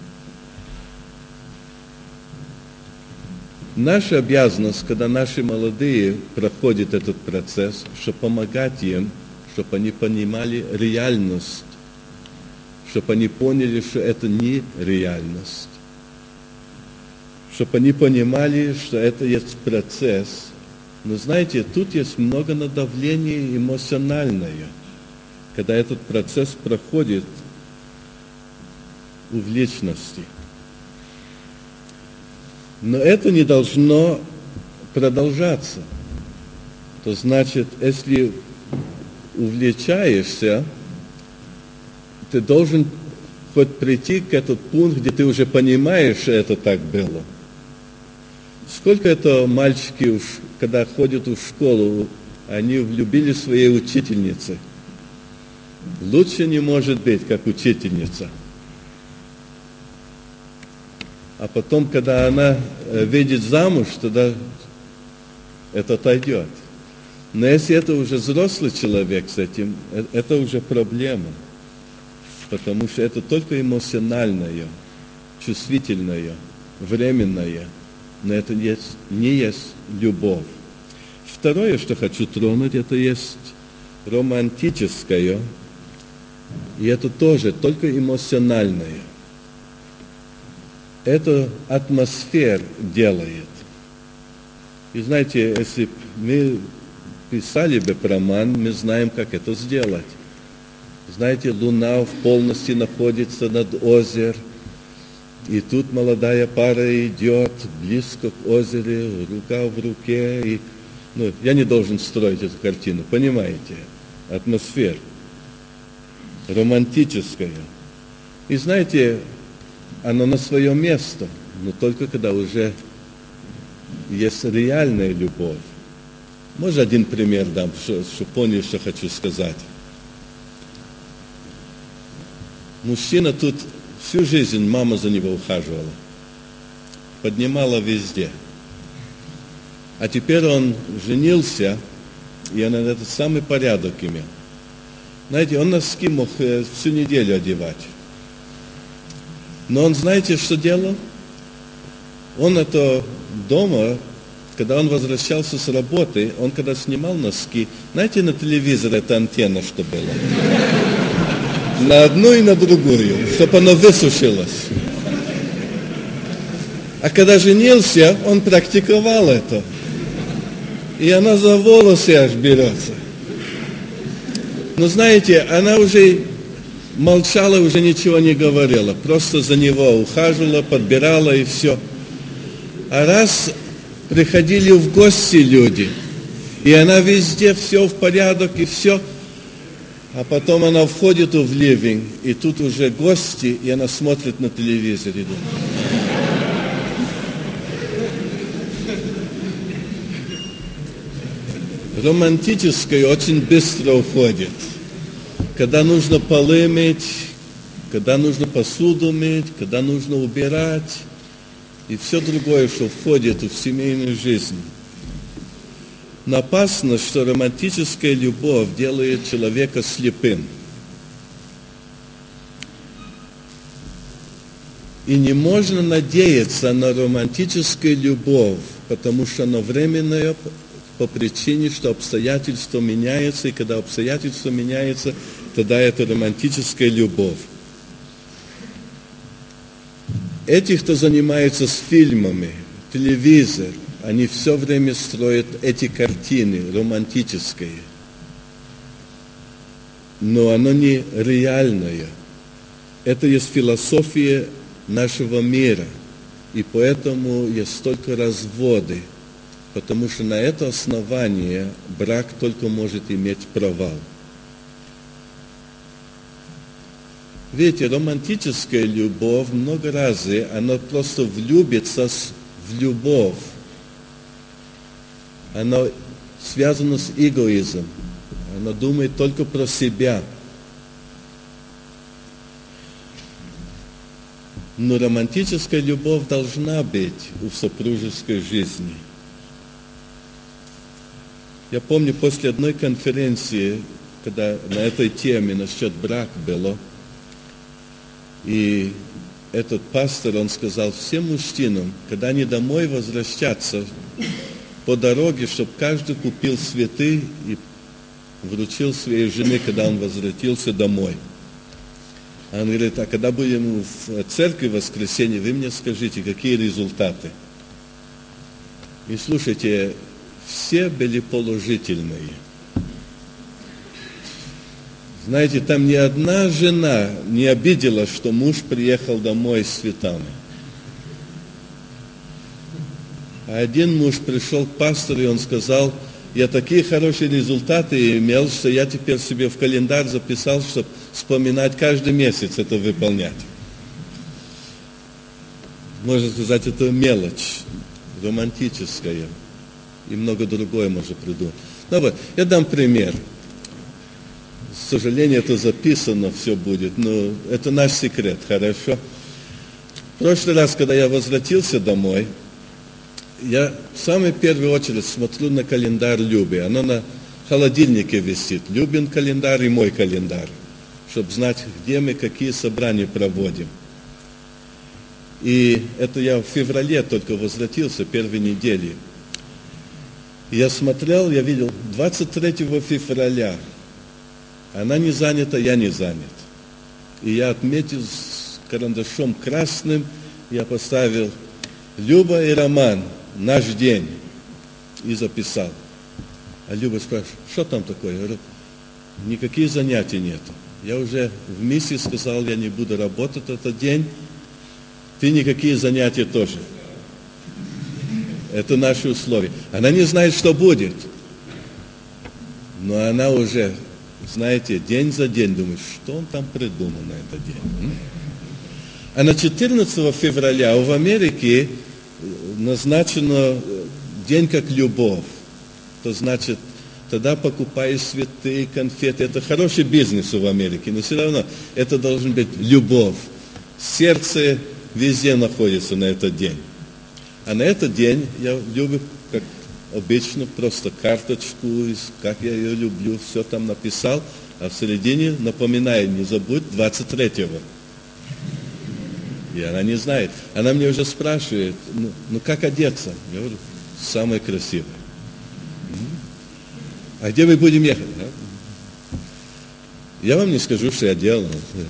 Наша обязанность, когда наши молодые проходят этот процесс, чтобы помогать им, чтобы они понимали реальность, чтобы они поняли, что это не реальность, чтобы они понимали, что это есть процесс. Но знаете, тут есть много надавления эмоциональное, когда этот процесс проходит в личности. Но это не должно продолжаться. То значит, если увлечаешься, ты должен хоть прийти к этому пункту, где ты уже понимаешь, что это так было. Сколько это мальчики, уж, когда ходят в школу, они влюбились в своей учительнице. Лучше не может быть, как учительница. А потом, когда она выйдет замуж, тогда это отойдет. Но если это уже взрослый человек с этим, это уже проблема. Потому что это только эмоциональное, чувствительное, временное. Но это есть, не есть любовь. Второе, что хочу тронуть, это есть романтическое. И это тоже только эмоциональное. Это атмосфера делает. И знаете, если мы писали бы роман, мы знаем, как это сделать. Знаете, луна в полности находится над озером, и тут молодая пара идет близко к озеру, рука в руке. И, ну, я не должен строить эту картину, понимаете? Атмосфера романтическая. И знаете, оно на свое место, но только когда уже есть реальная любовь. Может, один пример дам, чтобы поняли, что хочу сказать. Мужчина тут всю жизнь, мама за него ухаживала, поднимала везде. А теперь он женился, и он этот самый порядок имел. Знаете, он носки мог всю неделю одевать. Но он, знаете, что делал? Он это дома, когда он возвращался с работы, он когда снимал носки, знаете, на телевизоре эта антенна, что была? На одну и на другую, чтобы оно высушилось. А когда женился, он практиковал это. И она за волосы аж берется. Но знаете, она уже молчала, уже ничего не говорила. Просто за него ухаживала, подбирала и все. А раз приходили в гости люди, и она везде все в порядок и все, а потом она входит в ливень, и тут уже гости, и она смотрит на телевизор и думает. Романтическое очень быстро уходит. Когда нужно полы мыть, когда нужно посуду мыть, когда нужно убирать, и все другое, что входит в семейную жизнь. Но опасно, что романтическая любовь делает человека слепым. И не можно надеяться на романтическую любовь, потому что она временная, по причине, что обстоятельства меняются, и когда обстоятельства меняются, тогда это романтическая любовь. Эти, кто занимается с фильмами, телевизор, они все время строят эти картины романтические. Но оно не реальное. Это есть философия нашего мира. И поэтому есть столько разводы. Потому что на это основание брак только может иметь провал. Видите, романтическая любовь много раз, она просто влюбится в любовь. Она связана с эгоизмом. Она думает только про себя. Но романтическая любовь должна быть в супружеской жизни. Я помню, после одной конференции, когда на этой теме насчет брака было, и этот пастор, он сказал всем мужчинам, когда они домой возвращаться, по дороге, чтобы каждый купил цветы и вручил своей жене, когда он возвратился домой. Он говорит, а когда будем в церкви в воскресенье, вы мне скажите, какие результаты. И слушайте, все были положительные. Знаете, там ни одна жена не обидела, что муж приехал домой с цветами. А один муж пришел к пастору, и он сказал, я такие хорошие результаты имел, что я теперь себе в календарь записал, чтобы вспоминать каждый месяц это выполнять. Можно сказать, это мелочь романтическая. И много другое можно придумать. Ну, вот, я дам пример. К сожалению, это записано все будет, но это наш секрет, хорошо? В прошлый раз, когда я возвратился домой, я в самую первую очередь смотрю на календарь Люби. Оно на холодильнике висит. Любин календарь и мой календарь. Чтобы знать, где мы какие собрания проводим. И это я в феврале только возвратился, первой недели. Я смотрел, я видел, двадцать третьего февраля она не занята, я не занят. И я отметил с карандашом красным, я поставил Люба и Роман, наш день, и записал. А Люба спрашивает, что там такое? Я говорю, никаких занятий нет. Я уже в миссии сказал, я не буду работать этот день, ты никакие занятия тоже. Это наши условия. Она не знает, что будет. Но она уже, знаете, день за день думает, что он там придумал на этот день. А на четырнадцатого февраля в Америке назначен день как любовь. То значит, тогда покупаешь цветы, конфеты. Это хороший бизнес в Америке, но все равно это должен быть любовь. Сердце везде находится на этот день. А на этот день я люблю, как обычно, просто карточку, как я ее люблю, все там написал, а в середине напоминаю, не забудь, двадцать третьего. И она не знает. Она мне уже спрашивает, ну, ну как одеться? Я говорю, самое красивое. А где мы будем ехать? Я вам не скажу, что я делал.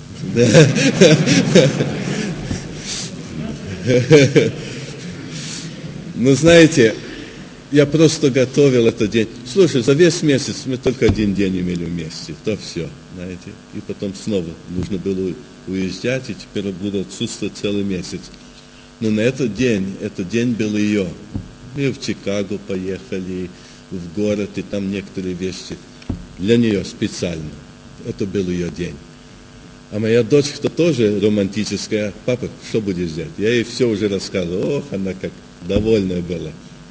Но знаете, я просто готовил этот день. Слушай, за весь месяц мы только один день имели вместе. То все, знаете. И потом снова нужно было уезжать, и теперь буду отсутствовать целый месяц. Но на этот день, этот день был ее. Мы в Чикаго поехали, в город, и там некоторые вещи для нее специально. Это был ее день. А моя дочка тоже романтическая. Папа, что будешь делать? Я ей все уже рассказывал. Ох, она как довольная была.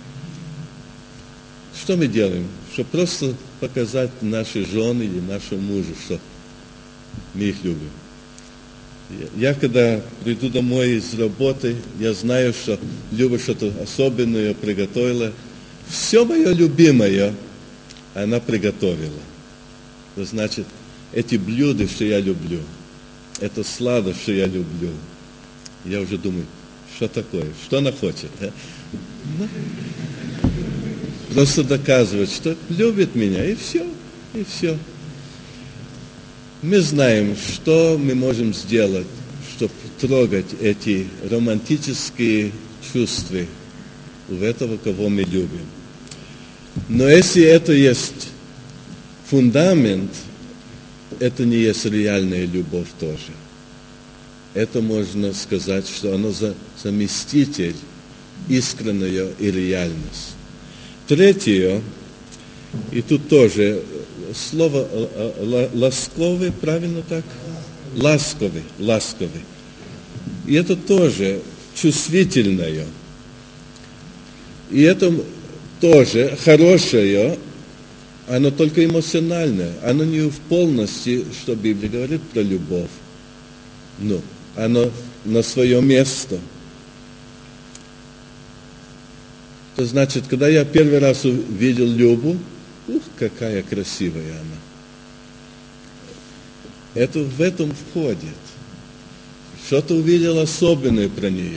Что мы делаем? Чтобы просто показать нашей жене или нашему мужу, что мы их любим. Я, я когда приду домой из работы, я знаю, что Люба что-то особенное приготовила. Все мое любимое она приготовила. Это значит, эти блюда, что я люблю, это сладость, что я люблю. Я уже думаю, что такое, что она хочет. А? Ну, просто доказывает, что любит меня, и все, и все. Мы знаем, что мы можем сделать, чтобы трогать эти романтические чувства у этого, кого мы любим. Но если это есть фундамент, это не есть реальная любовь тоже. Это можно сказать, что оно за, заместитель искренняя и реальность. Третье, и тут тоже слово ласковый, правильно так? Ласковый, ласковый. И это тоже чувствительное. И это тоже хорошее, оно только эмоциональное. Оно не в полности, что Библия говорит про любовь. Но оно на свое место. Это значит, когда я первый раз увидел Любу, ух, какая красивая она. Это в этом входит. Что-то увидел особенное про нее.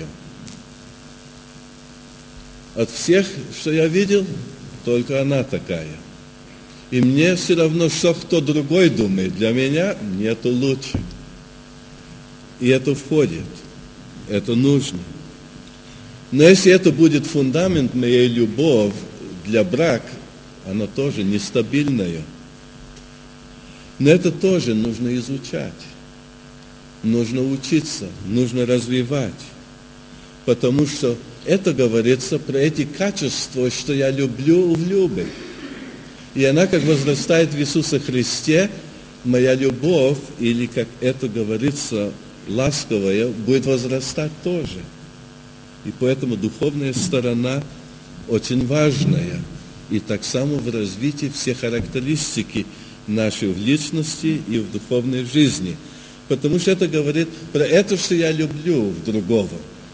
От всех, что я видел, только она такая. И мне все равно, что кто другой думает. Для меня нету лучше. И это входит. Это нужно. Но если это будет фундамент моей любови для брака, оно тоже нестабильное. Но это тоже нужно изучать. Нужно учиться, нужно развивать. Потому что это говорится про эти качества, что я люблю в Любе. И она, как возрастает в Иисусе Христе, моя любовь, или, как это говорится, ласковая, будет возрастать тоже. И поэтому духовная сторона очень важная. И так само в развитии все характеристики нашей в личности и в духовной жизни. Потому что это говорит про это, что я люблю в другого.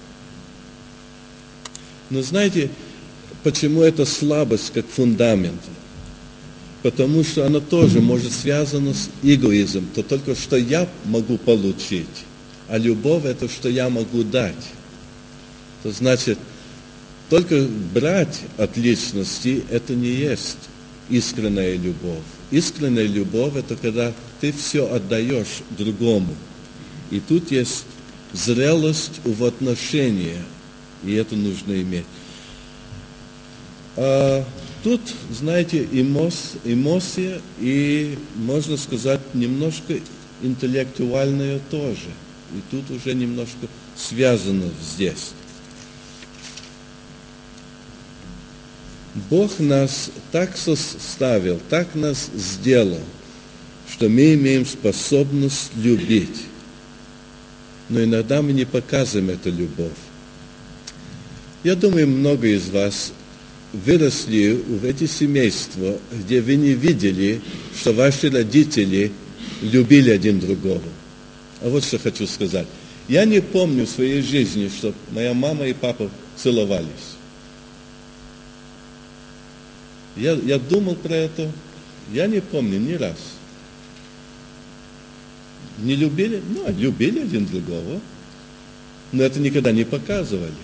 Но знаете, почему это слабость как фундамент? Потому что оно тоже может связано с эгоизмом. То только что я могу получить, а любовь это что я могу дать. То значит, только брать от личности это не есть искренняя любовь. Искренняя любовь это когда ты все отдаешь другому. И тут есть зрелость в отношениях, и это нужно иметь. А тут, знаете, эмоция, эмоция и, можно сказать, немножко интеллектуальное тоже. И тут уже немножко связано здесь. Бог нас так составил, так нас сделал, что мы имеем способность любить. Но иногда мы не показываем эту любовь. Я думаю, много из вас выросли в эти семейства, где вы не видели, что ваши родители любили один другого. А вот что хочу сказать. Я не помню в своей жизни, что моя мама и папа целовались. Я, я думал про это, я не помню ни раз. Не любили? Ну, любили один другого, но это никогда не показывали.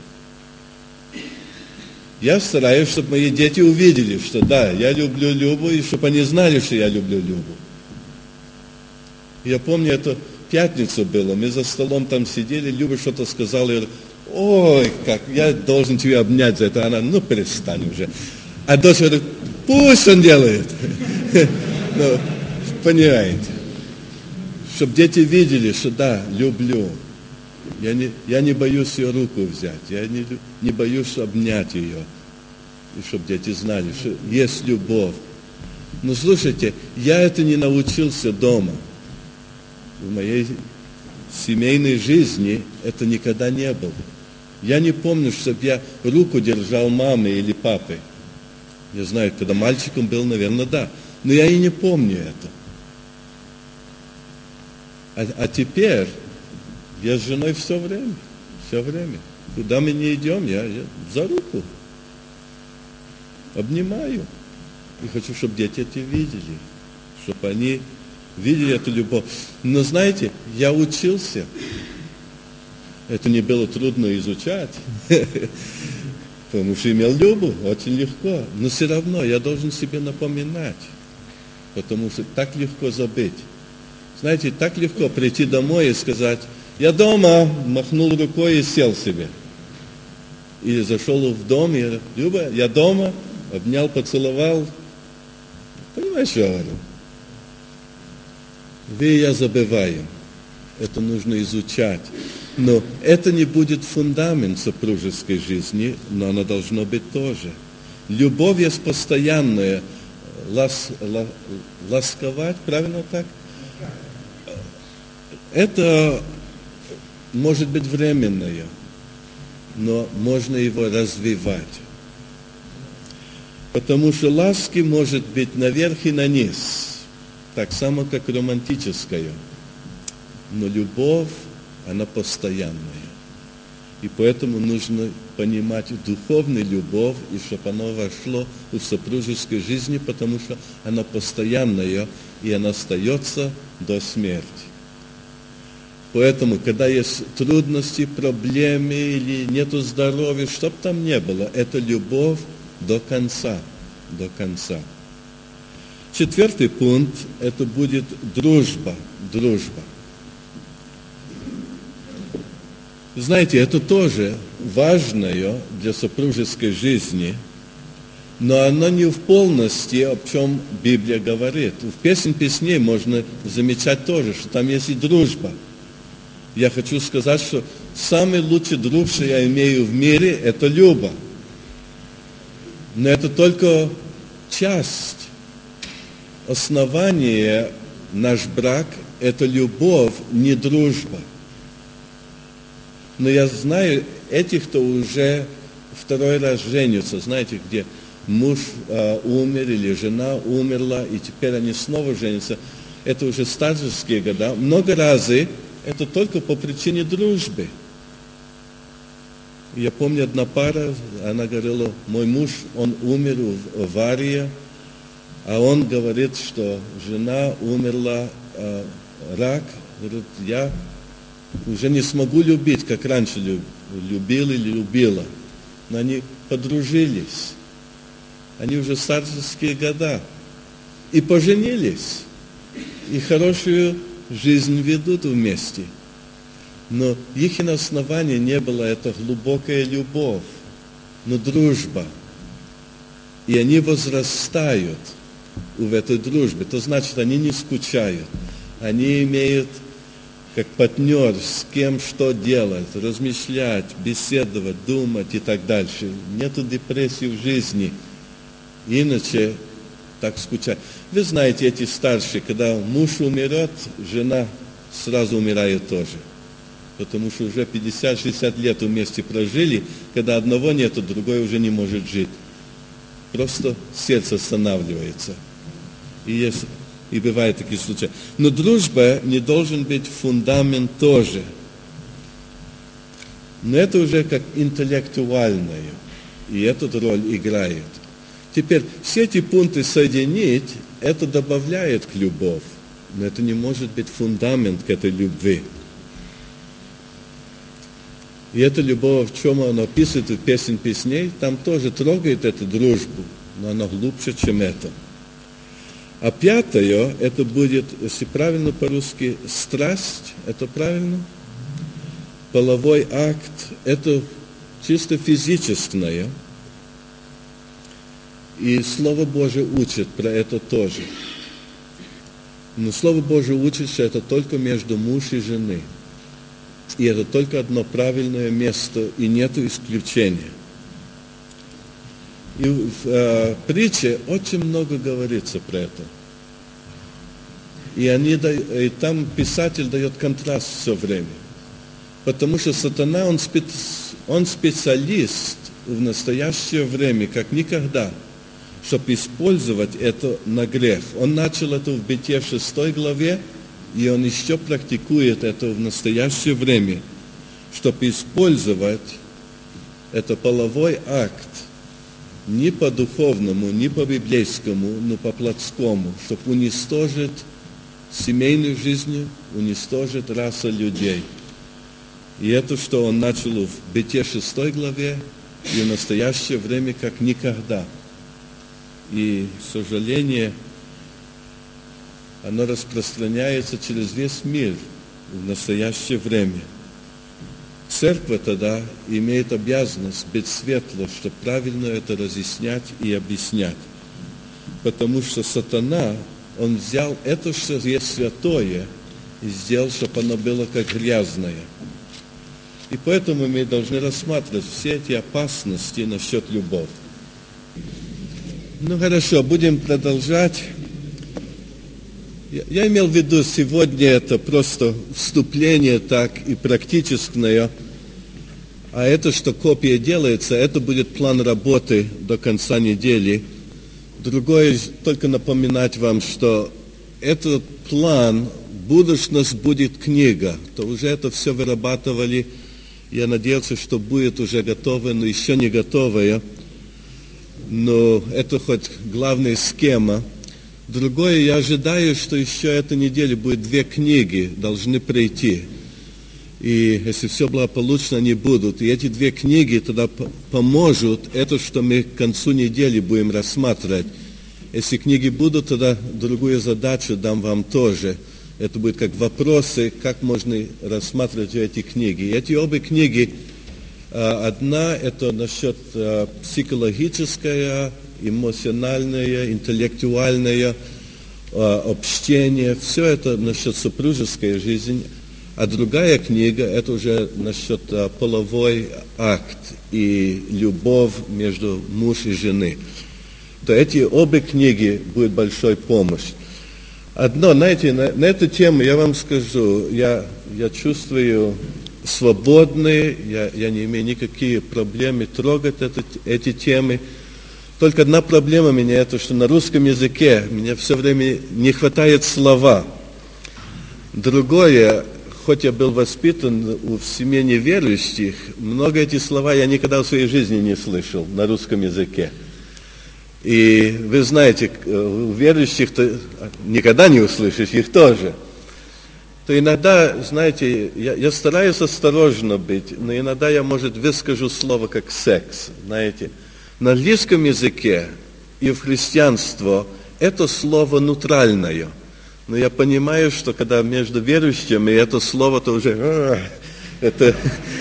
Я стараюсь, чтобы мои дети увидели, что да, я люблю Любу, и чтобы они знали, что я люблю Любу. Я помню, это пятницу было, мы за столом там сидели, Люба что-то сказала, я говорю, ой, как, я должен тебя обнять за это. Она, ну, перестань уже. А дочь говорит, пусть он делает. Ну, понимаете. Чтобы дети видели, что да, люблю. Я не, я не боюсь ее руку взять, я не, не боюсь обнять ее. И чтобы дети знали, что есть любовь. Но слушайте, я это не научился дома. В моей семейной жизни это никогда не было. Я не помню, чтобы я руку держал мамы или папы. Я знаю, когда мальчиком был, наверное, да. Но я и не помню это. А, а теперь я с женой все время, все время. Куда мы не идем, я, я за руку обнимаю. И хочу, чтобы дети это видели. Чтобы они видели эту любовь. Но знаете, я учился. Это не было трудно изучать. Потому что имел Любу, очень легко. Но все равно я должен себе напоминать. Потому что так легко забыть. Знаете, так легко прийти домой и сказать, я дома, махнул рукой и сел себе. Или зашел в дом, и говорю, Люба, я дома, обнял, поцеловал. Понимаешь, что я говорю? Вы и я забываем. Это нужно изучать. Но это не будет фундамент супружеской жизни, но оно должно быть тоже. Любовь есть постоянная. Лас, ла, ласковать, правильно так? Это может быть временное, но можно его развивать. Потому что ласки может быть наверх и на низ, так само, как романтическая. Но любовь, она постоянная. И поэтому нужно понимать духовную любовь, и чтобы она вошло в супружеской жизни, потому что она постоянная, и она остается до смерти. Поэтому, когда есть трудности, проблемы или нету здоровья, что бы там ни было, это любовь до конца, до конца. Четвертый пункт, это будет дружба, дружба. Знаете, это тоже важное для супружеской жизни, но оно не в полности, о чем Библия говорит. В Песне Песней можно замечать тоже, что там есть и дружба. Я хочу сказать, что самый лучший друг, что я имею в мире, это Люба. Но это только часть. Основание наш брак – это любовь, не дружба. Но я знаю этих, кто уже второй раз женится, знаете, где муж э, умер или жена умерла, и теперь они снова женятся. Это уже старческие года. Много раз это только по причине дружбы. Я помню, одна пара, она говорила, мой муж, он умер в аварии, а он говорит, что жена умерла, э, рак, говорит, я уже не смогу любить, как раньше любил или любила. Но они подружились. Они уже старческие года. И поженились. И хорошую жизнь ведут вместе. Но их основание не было это глубокая любовь, но дружба. И они возрастают в этой дружбе. Это значит, они не скучают. Они имеют как партнер, с кем что делать, размышлять, беседовать, думать и так дальше. Нету депрессии в жизни. Иначе так скучать. Вы знаете, эти старшие, когда муж умирает, жена сразу умирает тоже. Потому что уже пятьдесят-шестьдесят лет вместе прожили, когда одного нету, другой уже не может жить. Просто сердце останавливается. И есть... И бывают такие случаи. Но дружба не должен быть фундамент тоже. Но это уже как интеллектуальное. И эту роль играет. Теперь все эти пункты соединить, это добавляет к любовь. Но это не может быть фундамент к этой любви. И эта любовь, в чем она описывает в Песне Песней, там тоже трогает эту дружбу. Но она глубже, чем это. А пятое, это будет, если правильно по-русски, страсть, это правильно? Половой акт, это чисто физическое. И Слово Божие учит про это тоже. Но Слово Божие учит, что это только между муж и женой. И это только одно правильное место, и нет исключения. И в э, притче очень много говорится про это. И, они, и там писатель дает контраст все время. Потому что сатана, он, спец, он специалист в настоящее время, как никогда, чтобы использовать это на грех. Он начал это в Бытие в шестой главе, и он еще практикует это в настоящее время, чтобы использовать это половой акт не по духовному, не по библейскому, но по плотскому, чтобы уничтожить семейную жизнь, уничтожить расу людей. И это, что он начал в Бытие шестой главе, и в настоящее время как никогда. И, к сожалению, оно распространяется через весь мир в настоящее время. Церковь тогда имеет обязанность быть светлой, чтобы правильно это разъяснять и объяснять. Потому что сатана, он взял это, что есть святое, и сделал, чтобы оно было как грязное. И поэтому мы должны рассматривать все эти опасности насчет любови. Ну хорошо, будем продолжать. Я, я имел в виду сегодня это просто вступление так и практическое, а это, что копия делается, это будет план работы до конца недели. Другое, только напоминать вам, что этот план, будущность будет книга, то уже это все вырабатывали. Я надеялся, что будет уже готово, но еще не готовое. Но это хоть главная схема. Другое, я ожидаю, что еще этой неделе будет две книги, должны прийти. И если все благополучно, они будут. И эти две книги тогда поможет, это, что мы к концу недели будем рассматривать. Если книги будут, тогда другую задачу дам вам тоже. Это будет как вопросы, как можно рассматривать эти книги. И эти обе книги, одна это насчет психологическое, эмоциональное, интеллектуальное общение, все это насчет супружеской жизни. А другая книга, это уже насчет половой акт и любовь между муж и женой. То эти обе книги будут большой помощь. Одно, знаете, на, на эту тему я вам скажу, я, я чувствую свободный, я, я не имею никаких проблем трогать это, эти темы. Только одна проблема у меня, это что на русском языке мне все время не хватает слова. Другое, хоть я был воспитан в семье неверующих, много этих слов я никогда в своей жизни не слышал на русском языке. И вы знаете, у верующих ты никогда не услышишь, их тоже. То иногда, знаете, я, я стараюсь осторожно быть, но иногда я, может, выскажу слово как секс, знаете. На английском языке и в христианстве это слово нейтральное. Но я понимаю, что когда между верующими это слово-то уже... А, это,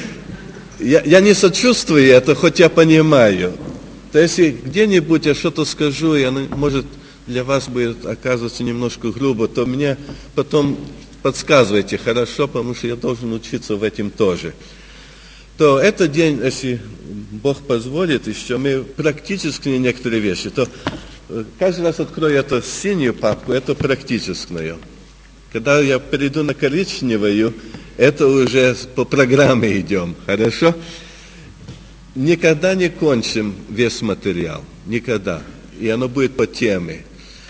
я, я не сочувствую это, хоть я понимаю. То если где-нибудь я что-то скажу, и оно, может, для вас будет оказываться немножко грубо, то мне потом подсказывайте, хорошо, потому что я должен учиться в этом тоже. То этот день, если Бог позволит, еще мы практически некоторые вещи, то каждый раз открою эту синюю папку, это практическое. Когда я перейду на коричневую, это уже по программе идем, хорошо? Никогда не кончим весь материал, никогда. И оно будет по теме.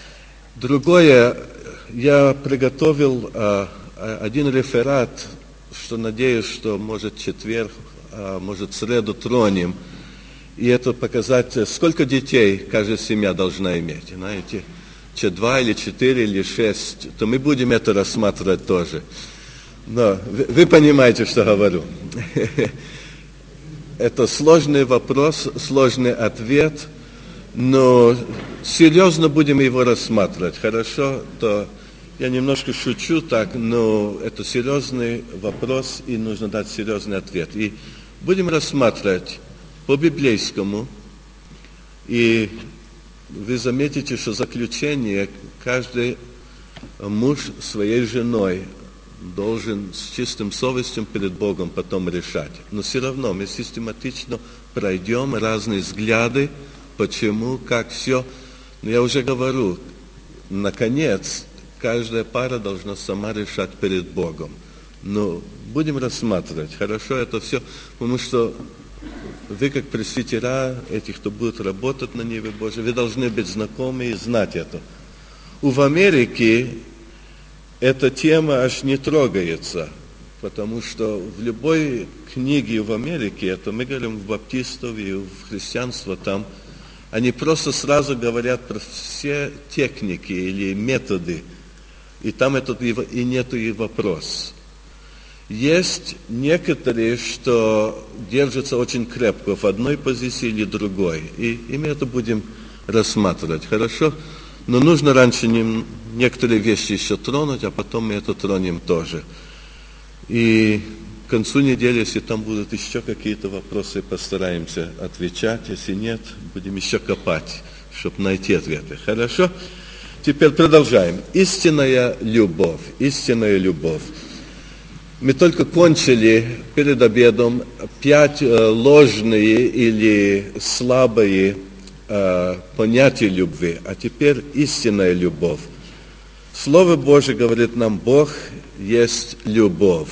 Другое, я приготовил а, один реферат, что надеюсь, что может четверг, а, может среду тронем. И это показать, сколько детей каждая семья должна иметь, знаете, че два или четыре или шесть, то мы будем это рассматривать тоже. Но вы, вы понимаете, что говорю. Это сложный вопрос, сложный ответ, но серьезно будем его рассматривать, хорошо? То я немножко шучу так, но это серьезный вопрос, и нужно дать серьезный ответ. И будем рассматривать по-библейскому, и вы заметите, что заключение каждый муж своей женой должен с чистым совестью перед Богом потом решать. Но все равно мы систематично пройдем разные взгляды, почему, как все. Но я уже говорю, наконец, каждая пара должна сама решать перед Богом. Но будем рассматривать, хорошо, это все, потому что вы, как пресвитера, эти, кто будут работать на небе Божьем, вы должны быть знакомы и знать это. В Америке эта тема аж не трогается, потому что в любой книге в Америке, это мы говорим в баптистов и в христианство там, они просто сразу говорят про все техники или методы, и там этот и нету и вопрос. Есть некоторые, что держатся очень крепко в одной позиции или другой, и, и мы это будем рассматривать, хорошо? Но нужно раньше не, некоторые вещи еще тронуть, а потом мы это тронем тоже. И к концу недели, если там будут еще какие-то вопросы, постараемся отвечать. Если нет, будем еще копать, чтобы найти ответы. Хорошо? Теперь продолжаем. Истинная любовь. Истинная любовь. Мы только кончили перед обедом пять э, ложные или слабые понятие любви, а теперь истинная любовь. Слово Божие говорит нам, Бог есть любовь.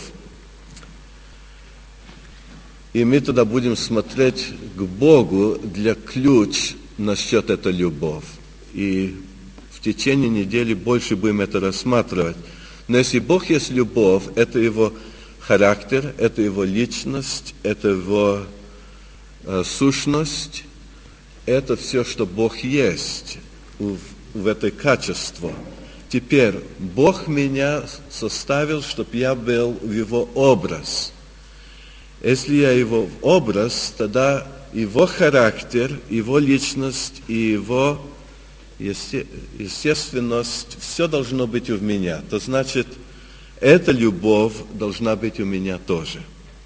И мы тогда будем смотреть к Богу для ключ насчет этой любовь. И в течение недели больше будем это рассматривать. Но если Бог есть любовь, это Его характер, это Его личность, это Его э, сущность, это все, что Бог есть в, в это качество. Теперь, Бог меня составил, чтобы я был в Его образ. Если я Его образ, тогда Его характер, Его личность и Его есте, естественность, все должно быть в меня. То значит, эта любовь должна быть у меня тоже.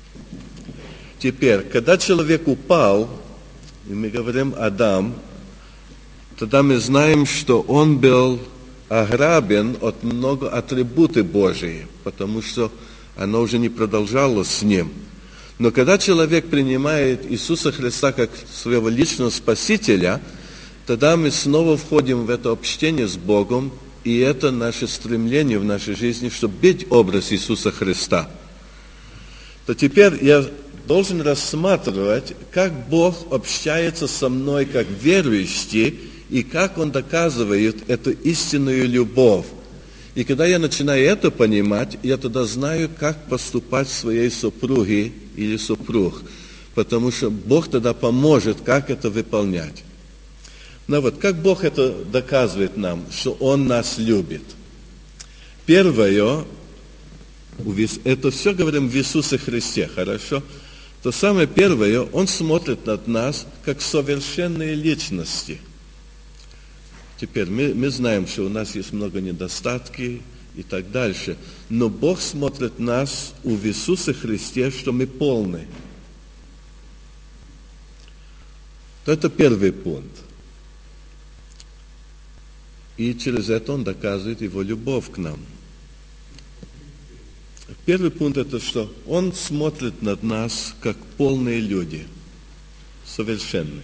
Теперь, когда человек упал, и мы говорим Адам, тогда мы знаем, что он был ограбен от много атрибутов Божьих, потому что оно уже не продолжалось с ним. Но когда человек принимает Иисуса Христа как своего личного Спасителя, тогда мы снова входим в это общение с Богом, и это наше стремление в нашей жизни, чтобы быть образ Иисуса Христа. То теперь я должен рассматривать, как Бог общается со мной как верующий, и как Он доказывает эту истинную любовь. И когда я начинаю это понимать, я тогда знаю, как поступать с своей супругой или супруг, потому что Бог тогда поможет, как это выполнять. Ну вот, как Бог это доказывает нам, что Он нас любит? Первое, это все говорим в Иисусе Христе, хорошо? То самое первое, Он смотрит на нас как совершенные личности. Теперь мы, мы знаем, что у нас есть много недостатков и так дальше, но Бог смотрит на нас в Иисусе Христе, что мы полны. Это первый пункт. И через это Он доказывает Его любовь к нам. Первый пункт это что? Он смотрит на нас как полные люди, совершенные.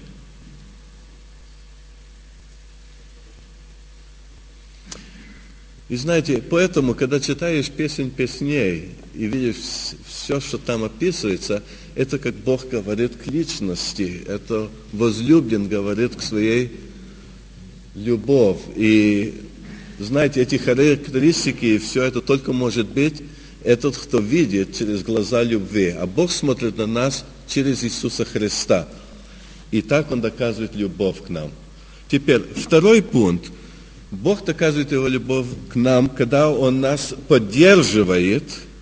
И знаете, поэтому, когда читаешь песнь песней и видишь все, что там описывается, это как Бог говорит к личности, это возлюблен говорит к своей любовь. И знаете, эти характеристики и все это только может быть этот, кто видит через глаза любви. А Бог смотрит на нас через Иисуса Христа. И так Он доказывает любовь к нам. Теперь, второй пункт. Бог доказывает Его любовь к нам, когда Он нас поддерживает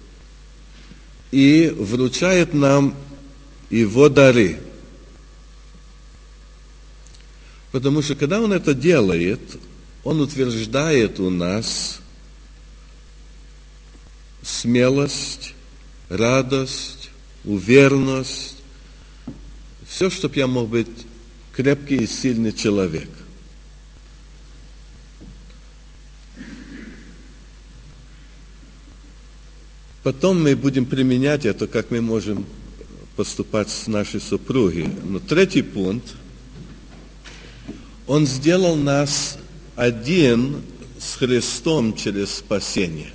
и вручает нам Его дары. Потому что когда Он это делает, Он утверждает у нас смелость, радость, уверенность, все, чтобы я мог быть крепкий и сильный человек. Потом мы будем применять это, как мы можем поступать с нашей супругой. Но третий пункт. Он сделал нас один с Христом через спасение.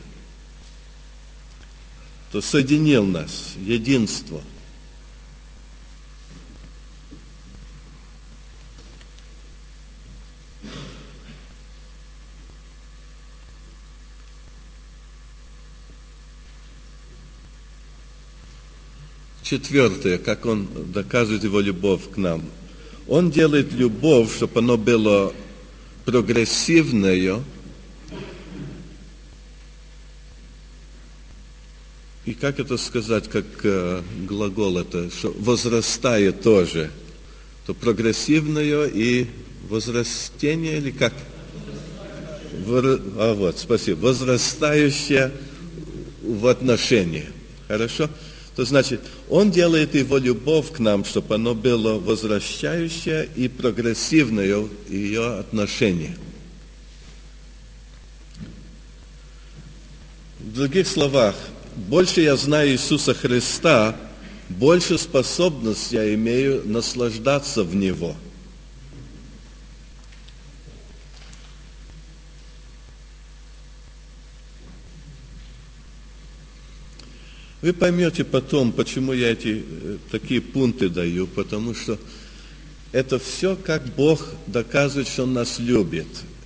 То соединил нас, единство. Четвертое, как Он доказывает Его любовь к нам. Он делает любовь, чтобы оно было прогрессивное, и как это сказать, как э, глагол это, что возрастает тоже, то прогрессивное и возрастение, или как? Вор... А вот, спасибо, возрастающее в отношении. Хорошо? То значит, Он делает Его любовь к нам, чтобы оно было возвращающее и прогрессивное ее отношение. В других словах, больше я знаю Иисуса Христа, больше способность я имею наслаждаться в Него. Вы поймете потом, почему я эти такие пункты даю, потому что это все, как Бог доказывает, что Он нас любит.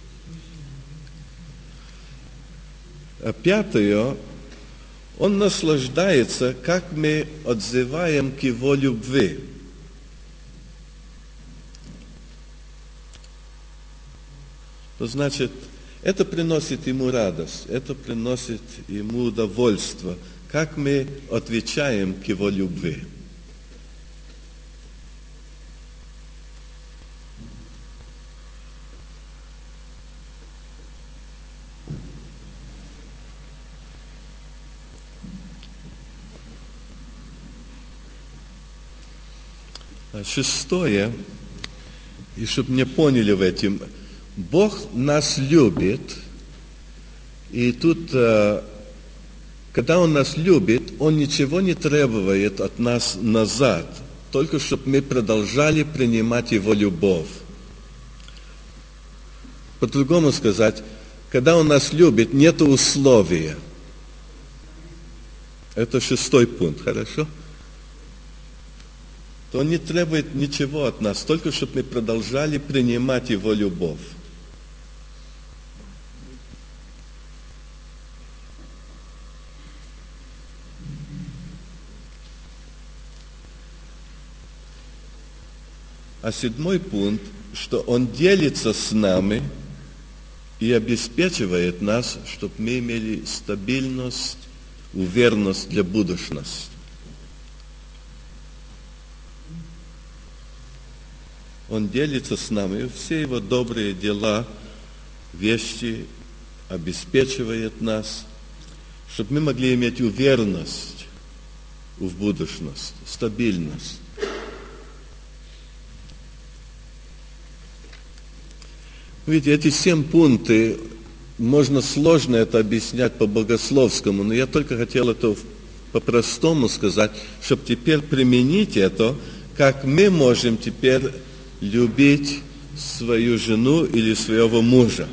А пятое, Он наслаждается, как мы отзываем к Его любви. То значит, это приносит Ему радость, это приносит Ему удовольствие. Как мы отвечаем к Его любви? Шестое, и чтобы мне поняли в этом, Бог нас любит, и тут, когда Он нас любит, Он ничего не требует от нас назад, только чтобы мы продолжали принимать Его любовь. По-другому сказать, когда Он нас любит, нет условия. Это шестой пункт, хорошо? То Он не требует ничего от нас, только чтобы мы продолжали принимать Его любовь. А седьмой пункт, что Он делится с нами и обеспечивает нас, чтобы мы имели стабильность, уверенность для будущности. Он делится с нами, и все Его добрые дела, вещи обеспечивает нас, чтобы мы могли иметь уверенность в будущность, стабильность. Видите, эти семь пунктов, можно сложно это объяснять по-богословскому, но я только хотел это по-простому сказать, чтобы теперь применить это, как мы можем теперь любить свою жену или своего мужа.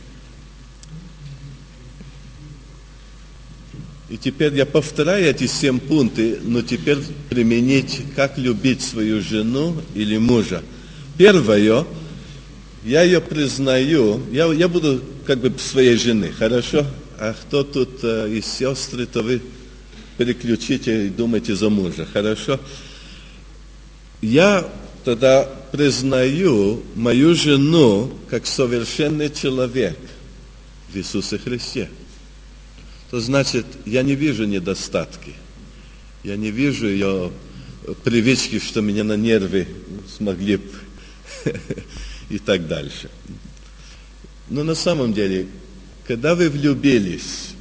И теперь я повторяю эти семь пунктов, но теперь применить, как любить свою жену или мужа. Первое, я ее признаю, я, я буду как бы своей жены, хорошо? А кто тут э, из сестры, то вы переключите и думайте за мужа, хорошо? Я тогда признаю мою жену как совершенный человек в Иисусе Христе. То значит, я не вижу недостатки, я не вижу ее привычки, что меня на нервы смогли бы. и так дальше. Но на самом деле, когда вы влюбились,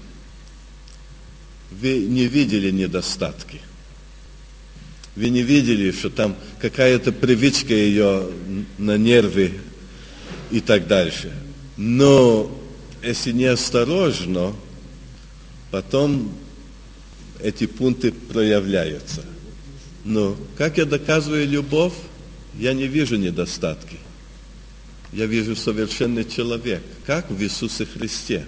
вы не видели недостатки. Вы не видели, что там какая-то привычка ее на нервы и так дальше. Но если неосторожно, потом эти пункты проявляются. Но как я доказываю любовь, я не вижу недостатки. Я вижу совершенный человек, как в Иисусе Христе.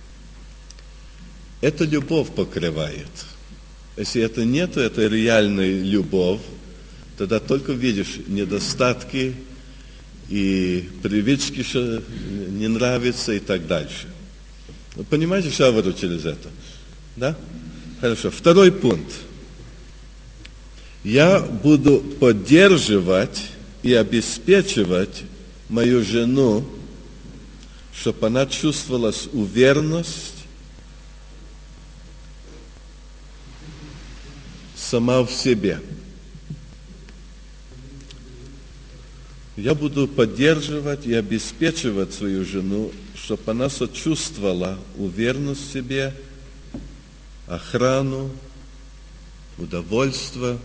Это любовь покрывает. Если это нет, это реальная любовь, тогда только видишь недостатки и привычки, что не нравится и так дальше. Вы понимаете, что я говорю через это? Да? Хорошо. Второй пункт. Я буду поддерживать и обеспечивать мою жену, чтобы она чувствовала уверенность сама в себе. Я буду поддерживать и обеспечивать свою жену, чтобы она сочувствовала уверенность в себе, охрану, удовольствие.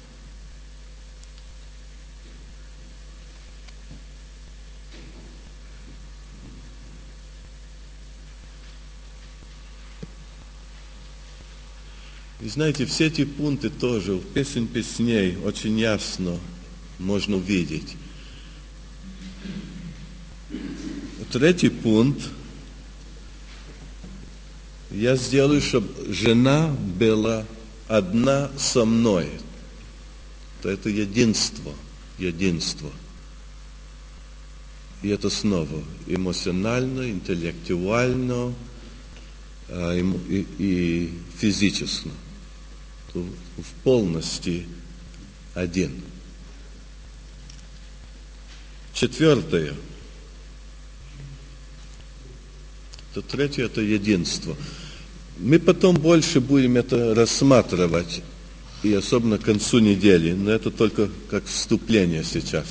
И знаете, все эти пункты тоже в «Песнь песней» очень ясно можно увидеть. Третий пункт. Я сделаю, чтобы жена была одна со мной. То это единство, единство. И это снова эмоционально, интеллектуально и, и физически. В полности один. Четвертое. То третье – это единство. Мы потом больше будем это рассматривать, и особенно к концу недели, но это только как вступление сейчас.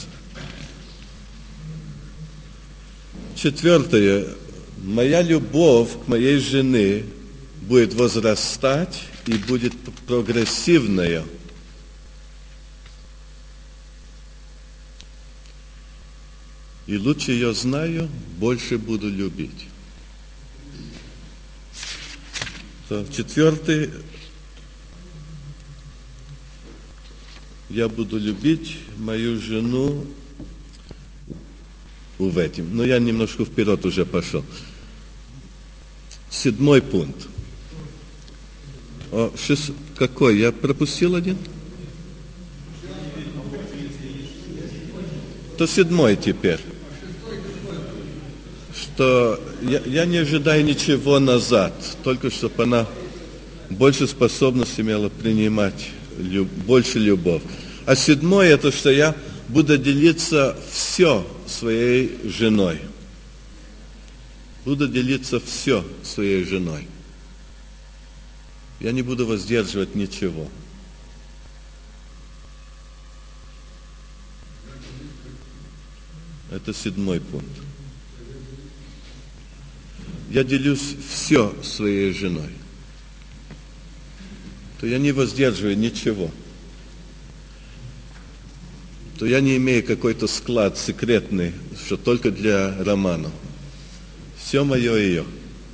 Четвертое. Моя любовь к моей жене будет возрастать и будет прогрессивная. И лучше я знаю, больше буду любить. То, четвертый. Я буду любить мою жену в этом. Но я немножко вперед уже пошел. Седьмой пункт. О, шест... Какой? Я пропустил один? То седьмой теперь. Что я, я не ожидаю ничего назад, только чтобы она больше способности имела принимать люб, больше любовь. А седьмое, это что я буду делиться все своей женой. Буду делиться все своей женой. Я не буду воздерживать ничего. Это седьмой пункт. Я делюсь все своей женой. То я не воздерживаю ничего. То я не имею какой-то склад секретный, что только для Романа. Все мое ее.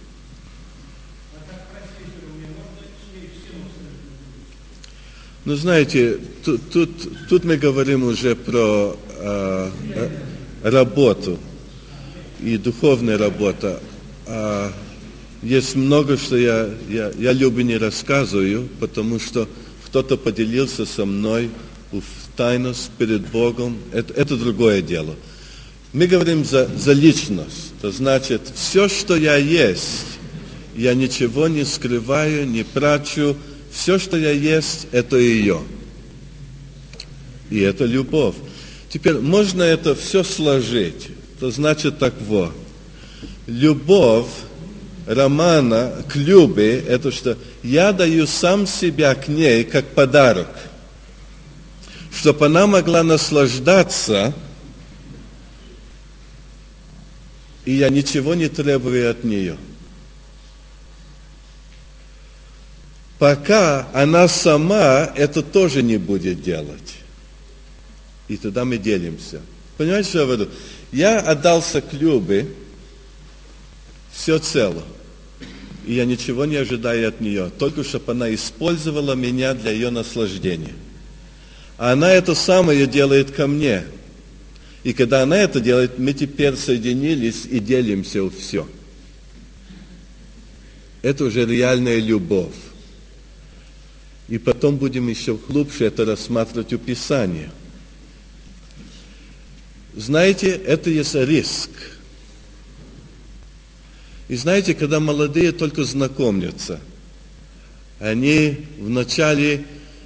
Ну, знаете, тут, тут, тут мы говорим уже про э, работу и духовную работу. А есть много, что я, я, я люблю не рассказываю, потому что кто-то поделился со мной в тайность перед Богом. Это, это другое дело. Мы говорим за, за личность. Это значит, все, что я есть, я ничего не скрываю, не прячу. Все, что я есть, это ее. И это любовь. Теперь можно это все сложить. Это значит так вот. Любовь Романа к Любе, это что я даю сам себя к ней как подарок. Чтобы она могла наслаждаться и я ничего не требую от нее. Пока она сама это тоже не будет делать. И тогда мы делимся. Понимаете, что я говорю? Я отдался к Любе все цело. И я ничего не ожидаю от нее. Только чтобы она использовала меня для ее наслаждения. А она это самое делает ко мне. И когда она это делает, мы теперь соединились и делимся все. Это уже реальная любовь. И потом будем еще глубже это рассматривать у Писания. Знаете, это есть риск. И знаете, когда молодые только знакомятся, они вначале,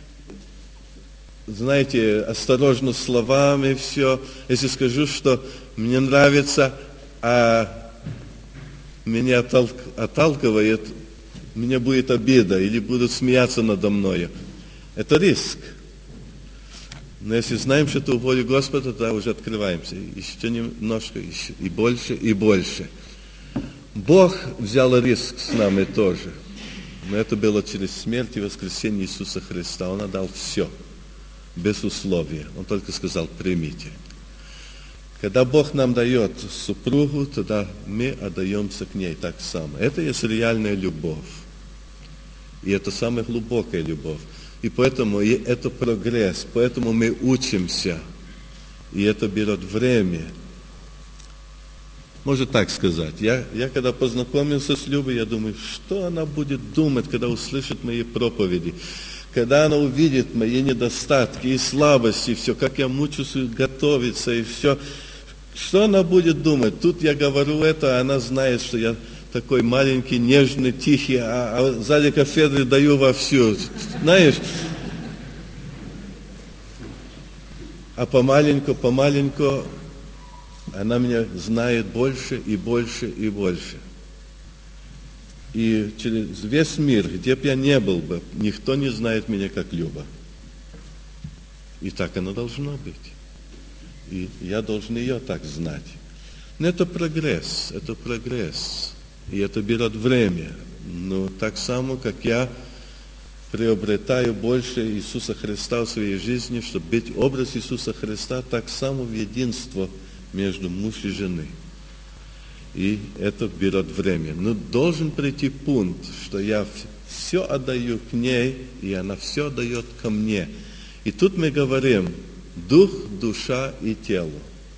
знаете, осторожно словами все. Если скажу, что мне нравится, а меня оттолк, отталкивает, мне будет обида или будут смеяться надо мною. Это риск. Но если знаем, что это воля Господа, тогда уже открываемся. Еще немножко, еще и больше, и больше. Бог взял риск с нами тоже. Но это было через смерть и воскресение Иисуса Христа. Он отдал все, без условия. Он только сказал, примите. Когда Бог нам дает супругу, тогда мы отдаемся к ней так само. Это есть реальная любовь. И это самая глубокая любовь. И поэтому и это прогресс, поэтому мы учимся. И это берет время. Можно так сказать. Я, я когда познакомился с Любой, я думаю, что она будет думать, когда услышит мои проповеди. Когда она увидит мои недостатки и слабости, все, как я мучусь готовиться и все. Что она будет думать? Тут я говорю это, а она знает, что я такой маленький, нежный, тихий, а, а сзади кафедры даю вовсю. Знаешь? А помаленьку, помаленьку она меня знает больше и больше и больше. И через весь мир, где бы я не был бы, никто не знает меня как Люба. И так оно должно быть. И я должен ее так знать. Но это прогресс, это прогресс. И это берет время. Но так само, как я приобретаю больше Иисуса Христа в своей жизни, чтобы быть образ Иисуса Христа, так само в единство между муж и женой. И это берет время. Но должен прийти пункт, что я все отдаю к ней, и она все отдает ко мне. И тут мы говорим, дух, душа и тело.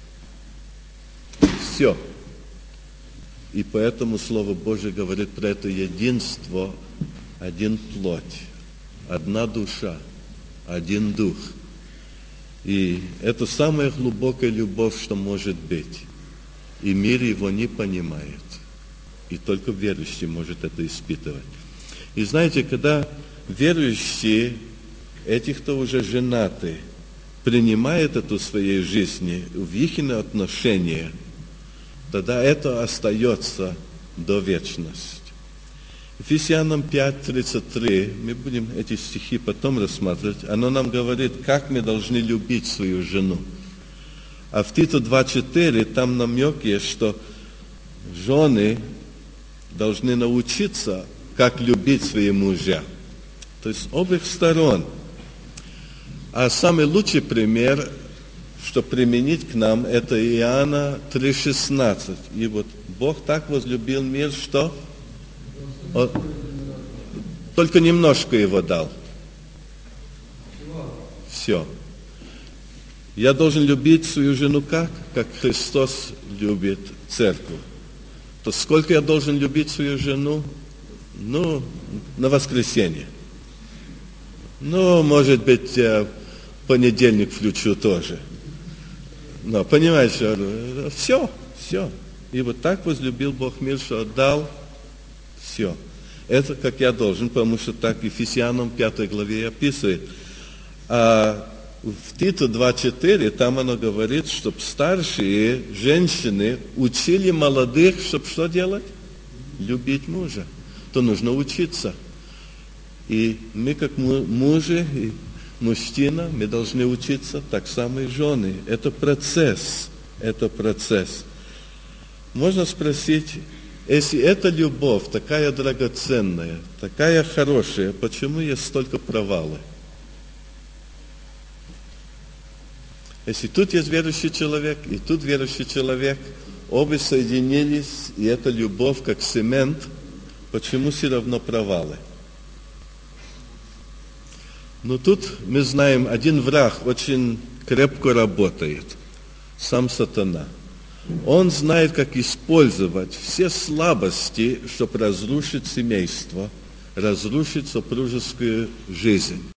Все. И поэтому Слово Божие говорит про это единство, один плоть, одна душа, один дух. И это самая глубокая любовь, что может быть. И мир его не понимает. И только верующий может это испытывать. И знаете, когда верующие, эти, кто уже женаты, принимают это в своей жизни, в их отношения, тогда это остается до вечности. Ефесянам пять тридцать три, мы будем эти стихи потом рассматривать, оно нам говорит, как мы должны любить свою жену. А в Титу два четыре там намек есть, что жены должны научиться, как любить своих мужья. То есть с обеих сторон. А самый лучший пример, что применить к нам, это Иоанна три шестнадцать. И вот Бог так возлюбил мир, что Он только немножко его дал. Все. Я должен любить свою жену как? Как Христос любит церковь. То сколько я должен любить свою жену? Ну, на воскресенье. Ну, может быть, в понедельник включу тоже. Но, понимаете, все, все. И вот так возлюбил Бог мир, что отдал все. Это как я должен, потому что так Ефесянам пятой главе описывает. А в Титу два четыре там оно говорит, чтобы старшие женщины учили молодых, чтобы что делать? Любить мужа. То нужно учиться. И мы, как мужи и мужчина, мы должны учиться, так само и жены. Это процесс. Это процесс. Можно спросить, если эта любовь такая драгоценная, такая хорошая, почему есть столько провалов? Если тут есть верующий человек, и тут верующий человек, оба соединились, и эта любовь как цемент, почему все равно провалы? Но тут мы знаем, один враг очень крепко работает, сам сатана. Он знает, как использовать все слабости, чтобы разрушить семейство, разрушить супружескую жизнь.